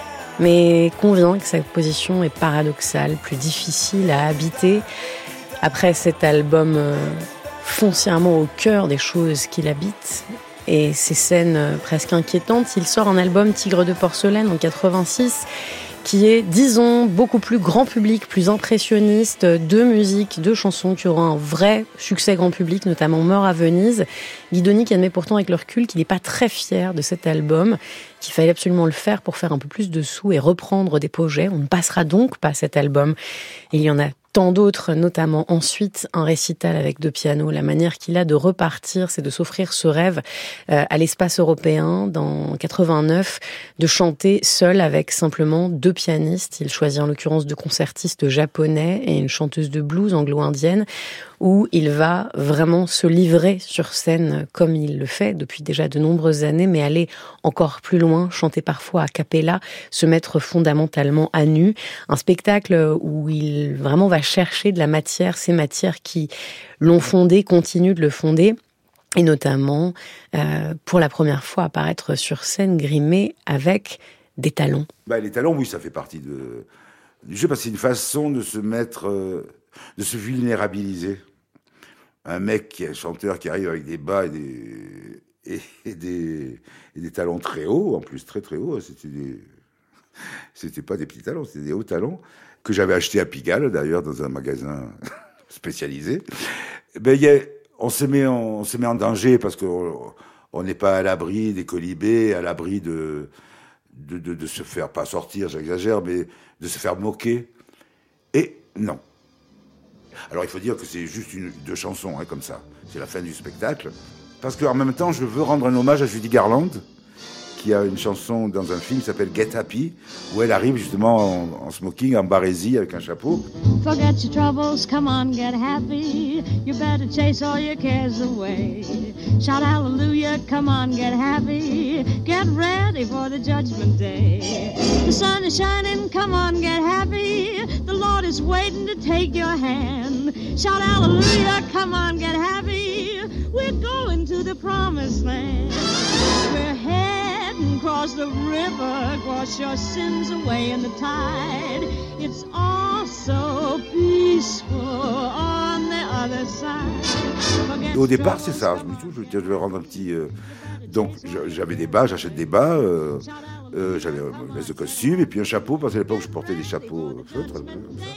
mais convient que sa position est paradoxale, plus difficile à habiter. Après cet album euh, foncièrement au cœur des choses qu'il habite, et ces scènes euh, presque inquiétantes, il sort un album Tigre de porcelaine en quatre-vingt-six, qui est, disons, beaucoup plus grand public, plus impressionniste, de musique, de chansons qui auront un vrai succès grand public, notamment Mort à Venise. Guidoni qui admet pourtant avec le recul qu'il n'est pas très fier de cet album, qu'il fallait absolument le faire pour faire un peu plus de sous et reprendre des projets. On ne passera donc pas cet album. Et il y en a tant d'autres, notamment ensuite un récital avec deux pianos. La manière qu'il a de repartir, c'est de s'offrir ce rêve euh, à l'espace européen dans quatre-vingt-neuf, de chanter seul avec simplement deux pianistes. Il choisit en l'occurrence deux concertistes japonais et une chanteuse de blues anglo-indienne, où il va vraiment se livrer sur scène comme il le fait depuis déjà de nombreuses années, mais aller encore plus loin, chanter parfois a cappella, se mettre fondamentalement à nu. Un spectacle où il vraiment va chercher de la matière, ces matières qui l'ont fondé, continuent de le fonder, et notamment euh, pour la première fois apparaître sur scène grimé avec des talons.
Bah, les talons, oui, ça fait partie de, du jeu, parce que c'est une façon de se mettre, euh, de se vulnérabiliser. Un mec, qui est un chanteur qui arrive avec des bas et des, et, et des, et des talons très hauts, en plus très très hauts, c'était des, c'était pas des petits talons, c'était des hauts talons, que j'avais acheté à Pigalle, d'ailleurs, dans un magasin spécialisé. Ben, y a, on se met, on, on se met en danger parce qu'on on n'est pas à l'abri des colibés, à l'abri de, de, de, de se faire, pas sortir, j'exagère, mais de se faire moquer. Et non. Alors il faut dire que c'est juste une, deux chansons, hein, comme ça. C'est la fin du spectacle. Parce qu'en même temps, je veux rendre un hommage à Judy Garland, qui a une chanson dans un film qui s'appelle Get Happy, où elle arrive justement en, en smoking, en barésie, avec un chapeau.
Forget your troubles, come on, get happy. You better chase all your cares away. Shout hallelujah, come on, get happy. Get ready for the judgment day. The sun is shining, come on, get happy. The Lord is waiting to take your hand. Shout hallelujah, come on, get happy. We're going to the promised land. We're heading across the river, wash your sins away in the tide. It's all so peaceful on the other side.
Au départ, c'est ça. Je me suis dit, je vais rendre un petit. Euh... Donc, j'avais des bas, j'achète des bas. Euh... Euh, j'avais une veste de costume et puis un chapeau, parce qu'à l'époque, je portais des chapeaux feutres, comme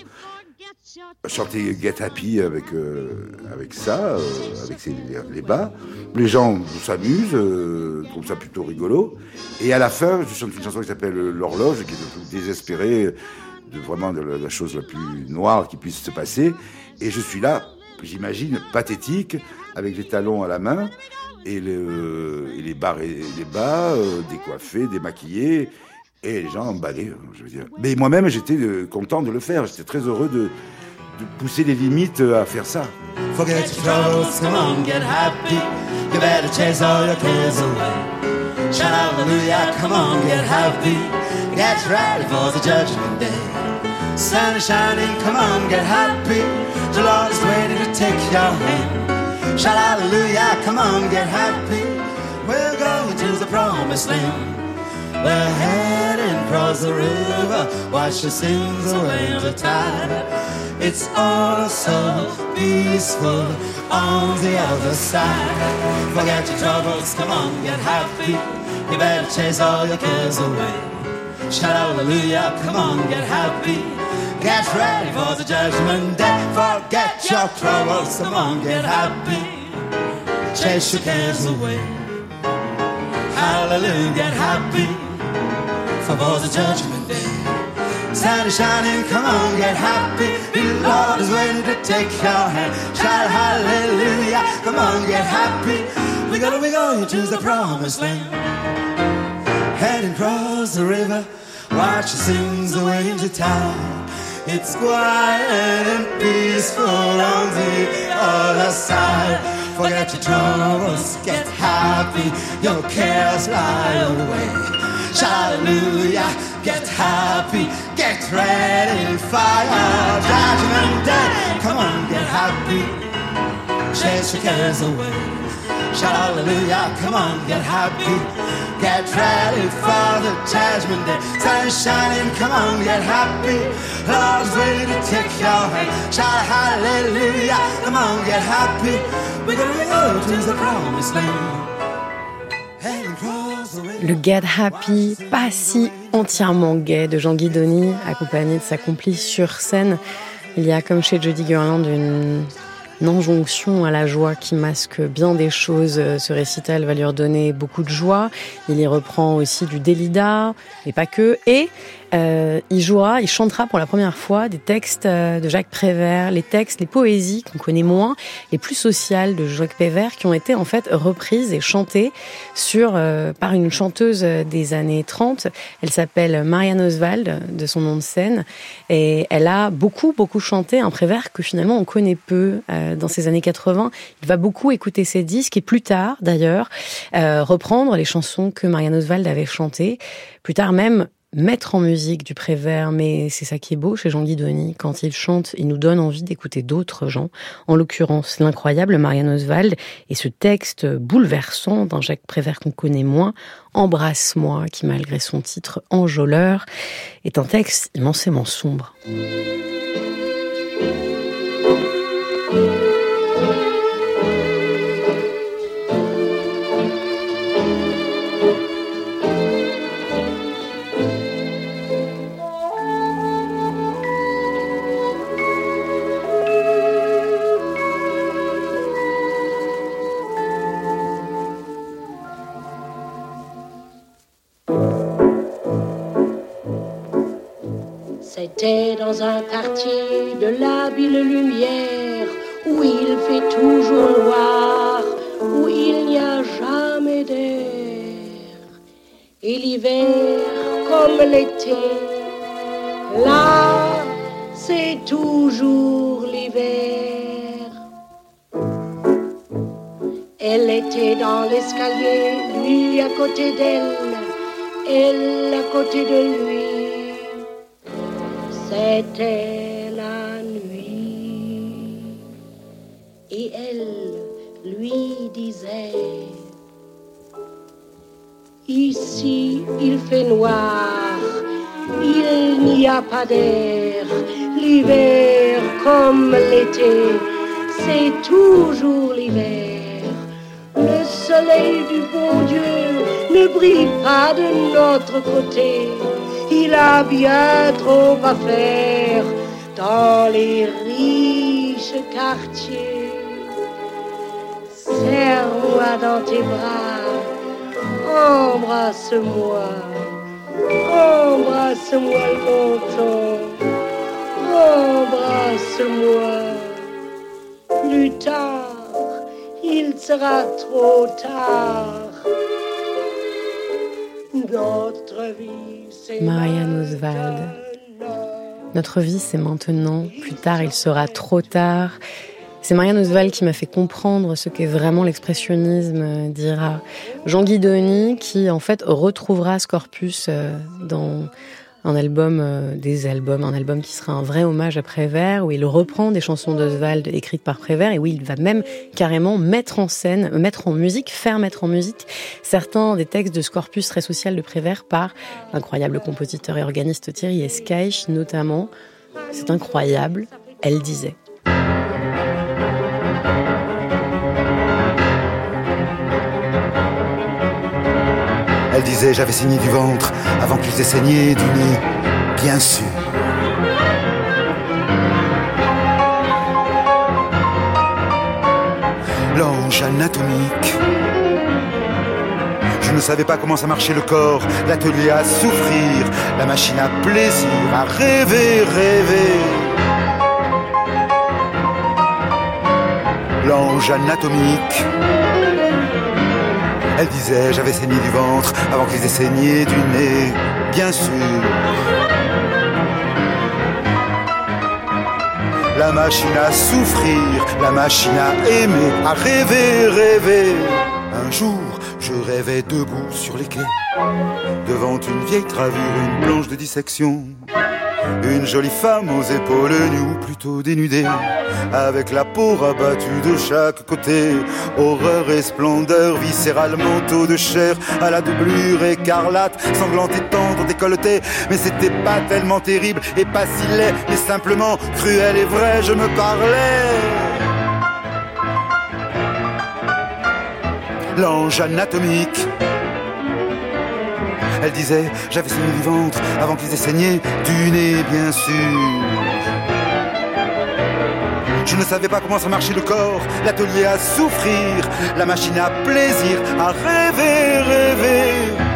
ça. Chanter Get Happy avec, euh, avec ça, euh, avec ses, les bas. Les gens s'amusent, euh, trouvent ça plutôt rigolo. Et à la fin, je chante une chanson qui s'appelle L'Horloge, qui est le plus désespéré, de vraiment de la, la chose la plus noire qui puisse se passer. Et je suis là, j'imagine, pathétique, avec les talons à la main, et, le, et les bas, et les bas euh, décoiffés, démaquillés, et les gens emballés, je veux dire. Mais moi-même, j'étais euh, content de le faire, j'étais très heureux de, de pousser les limites à faire ça.
Forget your troubles, come on, get happy.
You better chase all your cares away. Shout hallelujah, come on, get happy. Get ready for the judgment day. Sun is shining, come on, get happy. The Lord is waiting to take your hand. Shout hallelujah, come on, get happy. We're going to the promised land. We're heading across the river. Watch the sins away the tide. It's all so peaceful on the other side. Forget your troubles, come on, get happy. You better chase all your cares away. Shout hallelujah, come on, get happy. Get ready for the judgment day. Forget your troubles, come on, get happy. Chase your cares away. Hallelujah, get happy for the judgment day. Sun is shining, come on, get happy. The Lord is waiting to take your hand. Shout hallelujah, come on, get happy. We're gonna, we're going to the promised land. Heading across the river, watch the sins away into town. It's quiet and peaceful on the other side. Forget your troubles, get happy, your cares fly away. Hallelujah, get happy, get ready for your judgment day. Come on, get happy, chase your cares away. Shout hallelujah, come on, get happy, get ready for the judgment day. Sun is shining, come on, get happy. Lord's ready to take your hand. Shout hallelujah, come on, get happy. We're gonna go to the promised land.
Le Get Happy, pas si entièrement gay, de Jean Guidoni, accompagné de sa complice sur scène. Il y a, comme chez Judy Garland, une, une injonction à la joie qui masque bien des choses. Ce récital va lui redonner beaucoup de joie. Il y reprend aussi du Délida, mais pas que. Et euh, il jouera, il chantera pour la première fois des textes de Jacques Prévert, les textes, les poésies qu'on connaît moins, les plus sociales de Jacques Prévert, qui ont été en fait reprises et chantées sur euh, par une chanteuse des années trente. Elle s'appelle Marianne Oswald, de son nom de scène, et elle a beaucoup beaucoup chanté un Prévert que finalement on connaît peu. Euh, dans ces années quatre-vingts, il va beaucoup écouter ses disques et plus tard d'ailleurs euh, reprendre les chansons que Marianne Oswald avait chantées. Plus tard même mettre en musique du Prévert, mais c'est ça qui est beau chez Jean Guidoni. Quand il chante, il nous donne envie d'écouter d'autres gens. En l'occurrence, l'incroyable Marianne Oswald et ce texte bouleversant d'un Jacques Prévert qu'on connaît moins, Embrasse-moi, qui malgré son titre enjôleur, est un texte immensément sombre.
C'était dans un quartier de l'habile lumière où il fait toujours noir, où il n'y a jamais d'air. Et l'hiver comme l'été, là c'est toujours l'hiver. Elle était dans l'escalier, lui à côté d'elle, elle à côté de lui. C'était la nuit et elle lui disait: ici il fait noir, il n'y a pas d'air. L'hiver comme l'été, c'est toujours l'hiver. Le soleil du bon Dieu ne brille pas de notre côté. Il a bien trop à faire dans les riches quartiers. Serre-moi dans tes bras, embrasse-moi, embrasse-moi longtemps, embrasse-moi. Plus tard, il sera trop tard. Notre vie, c'est
Marianne Oswald. Notre vie, c'est maintenant. Plus tard, il sera trop tard. C'est Marianne Oswald qui m'a fait comprendre ce qu'est vraiment l'expressionnisme, dira Jean Guidoni, qui en fait retrouvera Scorpius dans un album, des albums, un album qui sera un vrai hommage à Prévert, où il reprend des chansons d'Oswald écrites par Prévert, et où il va même carrément mettre en scène, mettre en musique, faire mettre en musique certains des textes de Scorpius très social de Prévert par l'incroyable compositeur et organiste Thierry Escaich, notamment. C'est incroyable, elle disait.
Elle disait j'avais saigné du ventre avant qu'ils aient saigné du nez, bien sûr. L'ange anatomique. Je ne savais pas comment ça marchait le corps, l'atelier à souffrir, la machine à plaisir, à rêver, rêver. L'ange anatomique. Elle disait j'avais saigné du ventre avant qu'ils aient saigné du nez, bien sûr. La machine à souffrir, la machine à aimer, à rêver, rêver. Un jour, je rêvais debout sur les quais, devant une vieille gravure, une planche de dissection. Une jolie femme aux épaules nues ou plutôt dénudée, avec la peau rabattue de chaque côté. Horreur et splendeur, viscérale, manteau de chair à la doublure écarlate, sanglante et tendre, décolletée. Mais c'était pas tellement terrible et pas si laid, mais simplement cruel et vrai, je me parlais. L'ange anatomique. Elle disait, j'avais saigné du ventre avant qu'ils aient saigné du nez, bien sûr. Je ne savais pas comment ça marchait le corps, l'atelier à souffrir, la machine à plaisir, à rêver, rêver.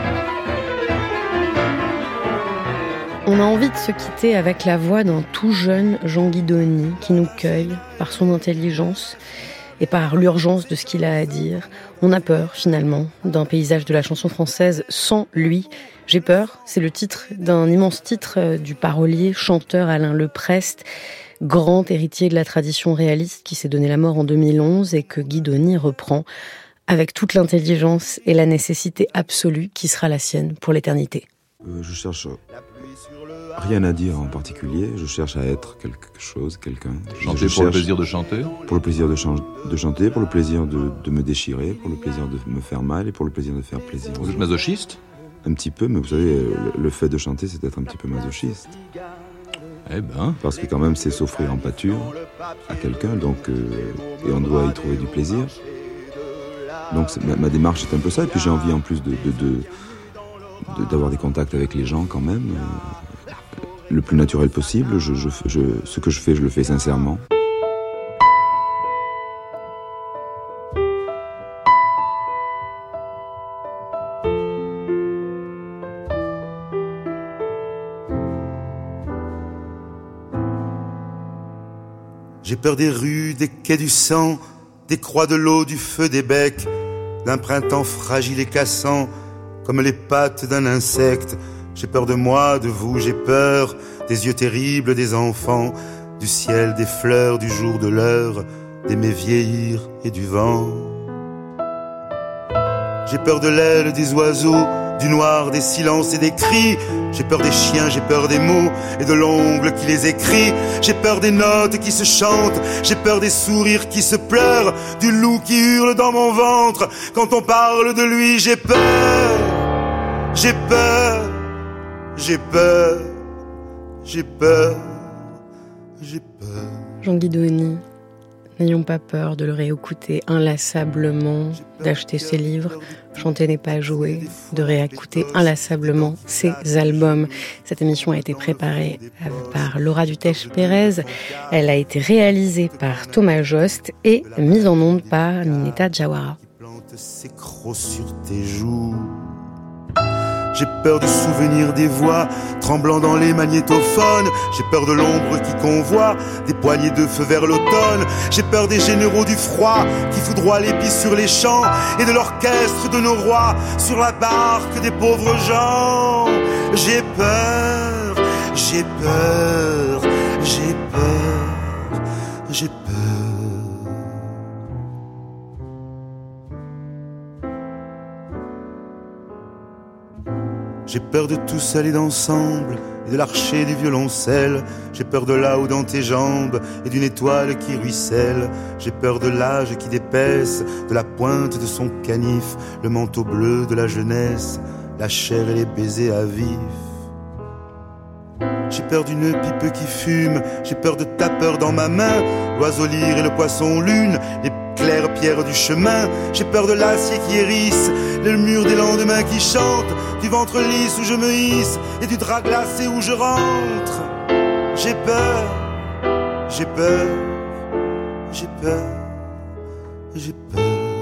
On a envie de se quitter avec la voix d'un tout jeune Jean Guidoni qui nous cueille par son intelligence et par l'urgence de ce qu'il a à dire. On a peur, finalement, d'un paysage de la chanson française sans lui. J'ai peur, c'est le titre d'un immense titre du parolier, chanteur Alain Leprest, grand héritier de la tradition réaliste qui s'est donné la mort en deux mille onze et que Guidoni reprend avec toute l'intelligence et la nécessité absolue qui sera la sienne pour l'éternité.
Euh, je cherche rien à dire en particulier, je cherche à être quelque chose, quelqu'un.
Chanter pour le plaisir de chanter ?
Pour le plaisir de, chan- de chanter, pour le plaisir de, de me déchirer, pour le plaisir de me faire mal et pour le plaisir de faire plaisir.
Vous êtes masochiste ?
Un petit peu, mais vous savez, le, le fait de chanter, c'est d'être un petit peu masochiste.
Eh ben...
Parce que quand même, c'est s'offrir en pâture à quelqu'un, donc, euh, et on doit y trouver du plaisir. Donc ma, ma démarche est un peu ça, et puis j'ai envie en plus de, de, de, de, d'avoir des contacts avec les gens quand même. Euh, le plus naturel possible, je, je, je, ce que je fais, je le fais sincèrement.
J'ai peur des rues, des quais du sang, des croix de l'eau, du feu, des becs, d'un printemps fragile et cassant, comme les pattes d'un insecte. J'ai peur de moi, de vous, j'ai peur des yeux terribles des enfants, du ciel, des fleurs, du jour, de l'heure, d'aimer vieillir et du vent. J'ai peur de l'aile des oiseaux, du noir, des silences et des cris. J'ai peur des chiens, j'ai peur des mots et de l'ongle qui les écrit. J'ai peur des notes qui se chantent, j'ai peur des sourires qui se pleurent, du loup qui hurle dans mon ventre. Quand on parle de lui, j'ai peur, j'ai peur. J'ai peur, j'ai peur, j'ai peur.
Jean Guidoni, n'ayons pas peur de le réécouter inlassablement, d'acheter ses livres, chanter n'est pas jouer, de réécouter inlassablement ses albums. Cette émission a été préparée par Laura Dutèche-Pérez. Elle a été réalisée par Thomas Jost et mise en onde par Nineta Jawara.
Ses crocs sur tes joues. J'ai peur du souvenir des voix tremblant dans les magnétophones. J'ai peur de l'ombre qui convoie des poignées de feu vers l'automne. J'ai peur des généraux du froid qui foudroient l'épice sur les champs et de l'orchestre de nos rois sur la barque des pauvres gens. J'ai peur, j'ai peur, j'ai peur, j'ai peur. J'ai peur de tout seul et d'ensemble, et de l'archer du violoncelle. J'ai peur de là-haut dans tes jambes, et d'une étoile qui ruisselle. J'ai peur de l'âge qui dépaisse, de la pointe de son canif, le manteau bleu de la jeunesse, la chair et les baisers à vif. J'ai peur d'une pipe qui fume, j'ai peur de ta peur dans ma main, l'oiseau lyre et le poisson lune, les claires pierres du chemin. J'ai peur de l'acier qui hérisse, le mur des lendemains qui chante, du ventre lisse où je me hisse et du drap glacé où je rentre. J'ai peur, j'ai peur, j'ai peur, j'ai peur.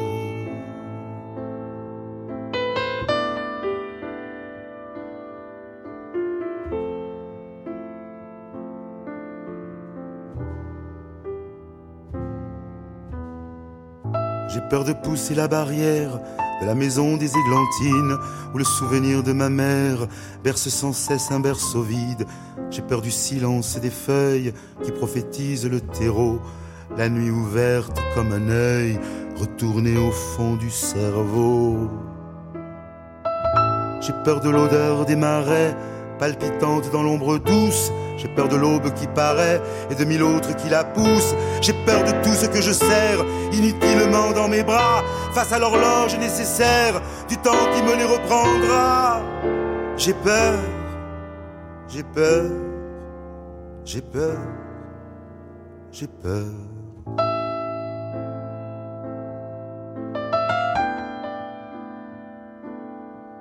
J'ai peur de pousser la barrière de la maison des églantines, où le souvenir de ma mère berce sans cesse un berceau vide. J'ai peur du silence et des feuilles qui prophétisent le terreau, la nuit ouverte comme un œil retourné au fond du cerveau. J'ai peur de l'odeur des marais palpitante dans l'ombre douce. J'ai peur de l'aube qui paraît et de mille autres qui la poussent. J'ai peur de tout ce que je serre inutilement dans mes bras, face à l'horloge nécessaire du temps qui me les reprendra. J'ai peur, j'ai peur, j'ai peur, j'ai peur.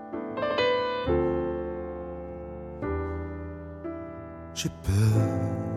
J'ai peur.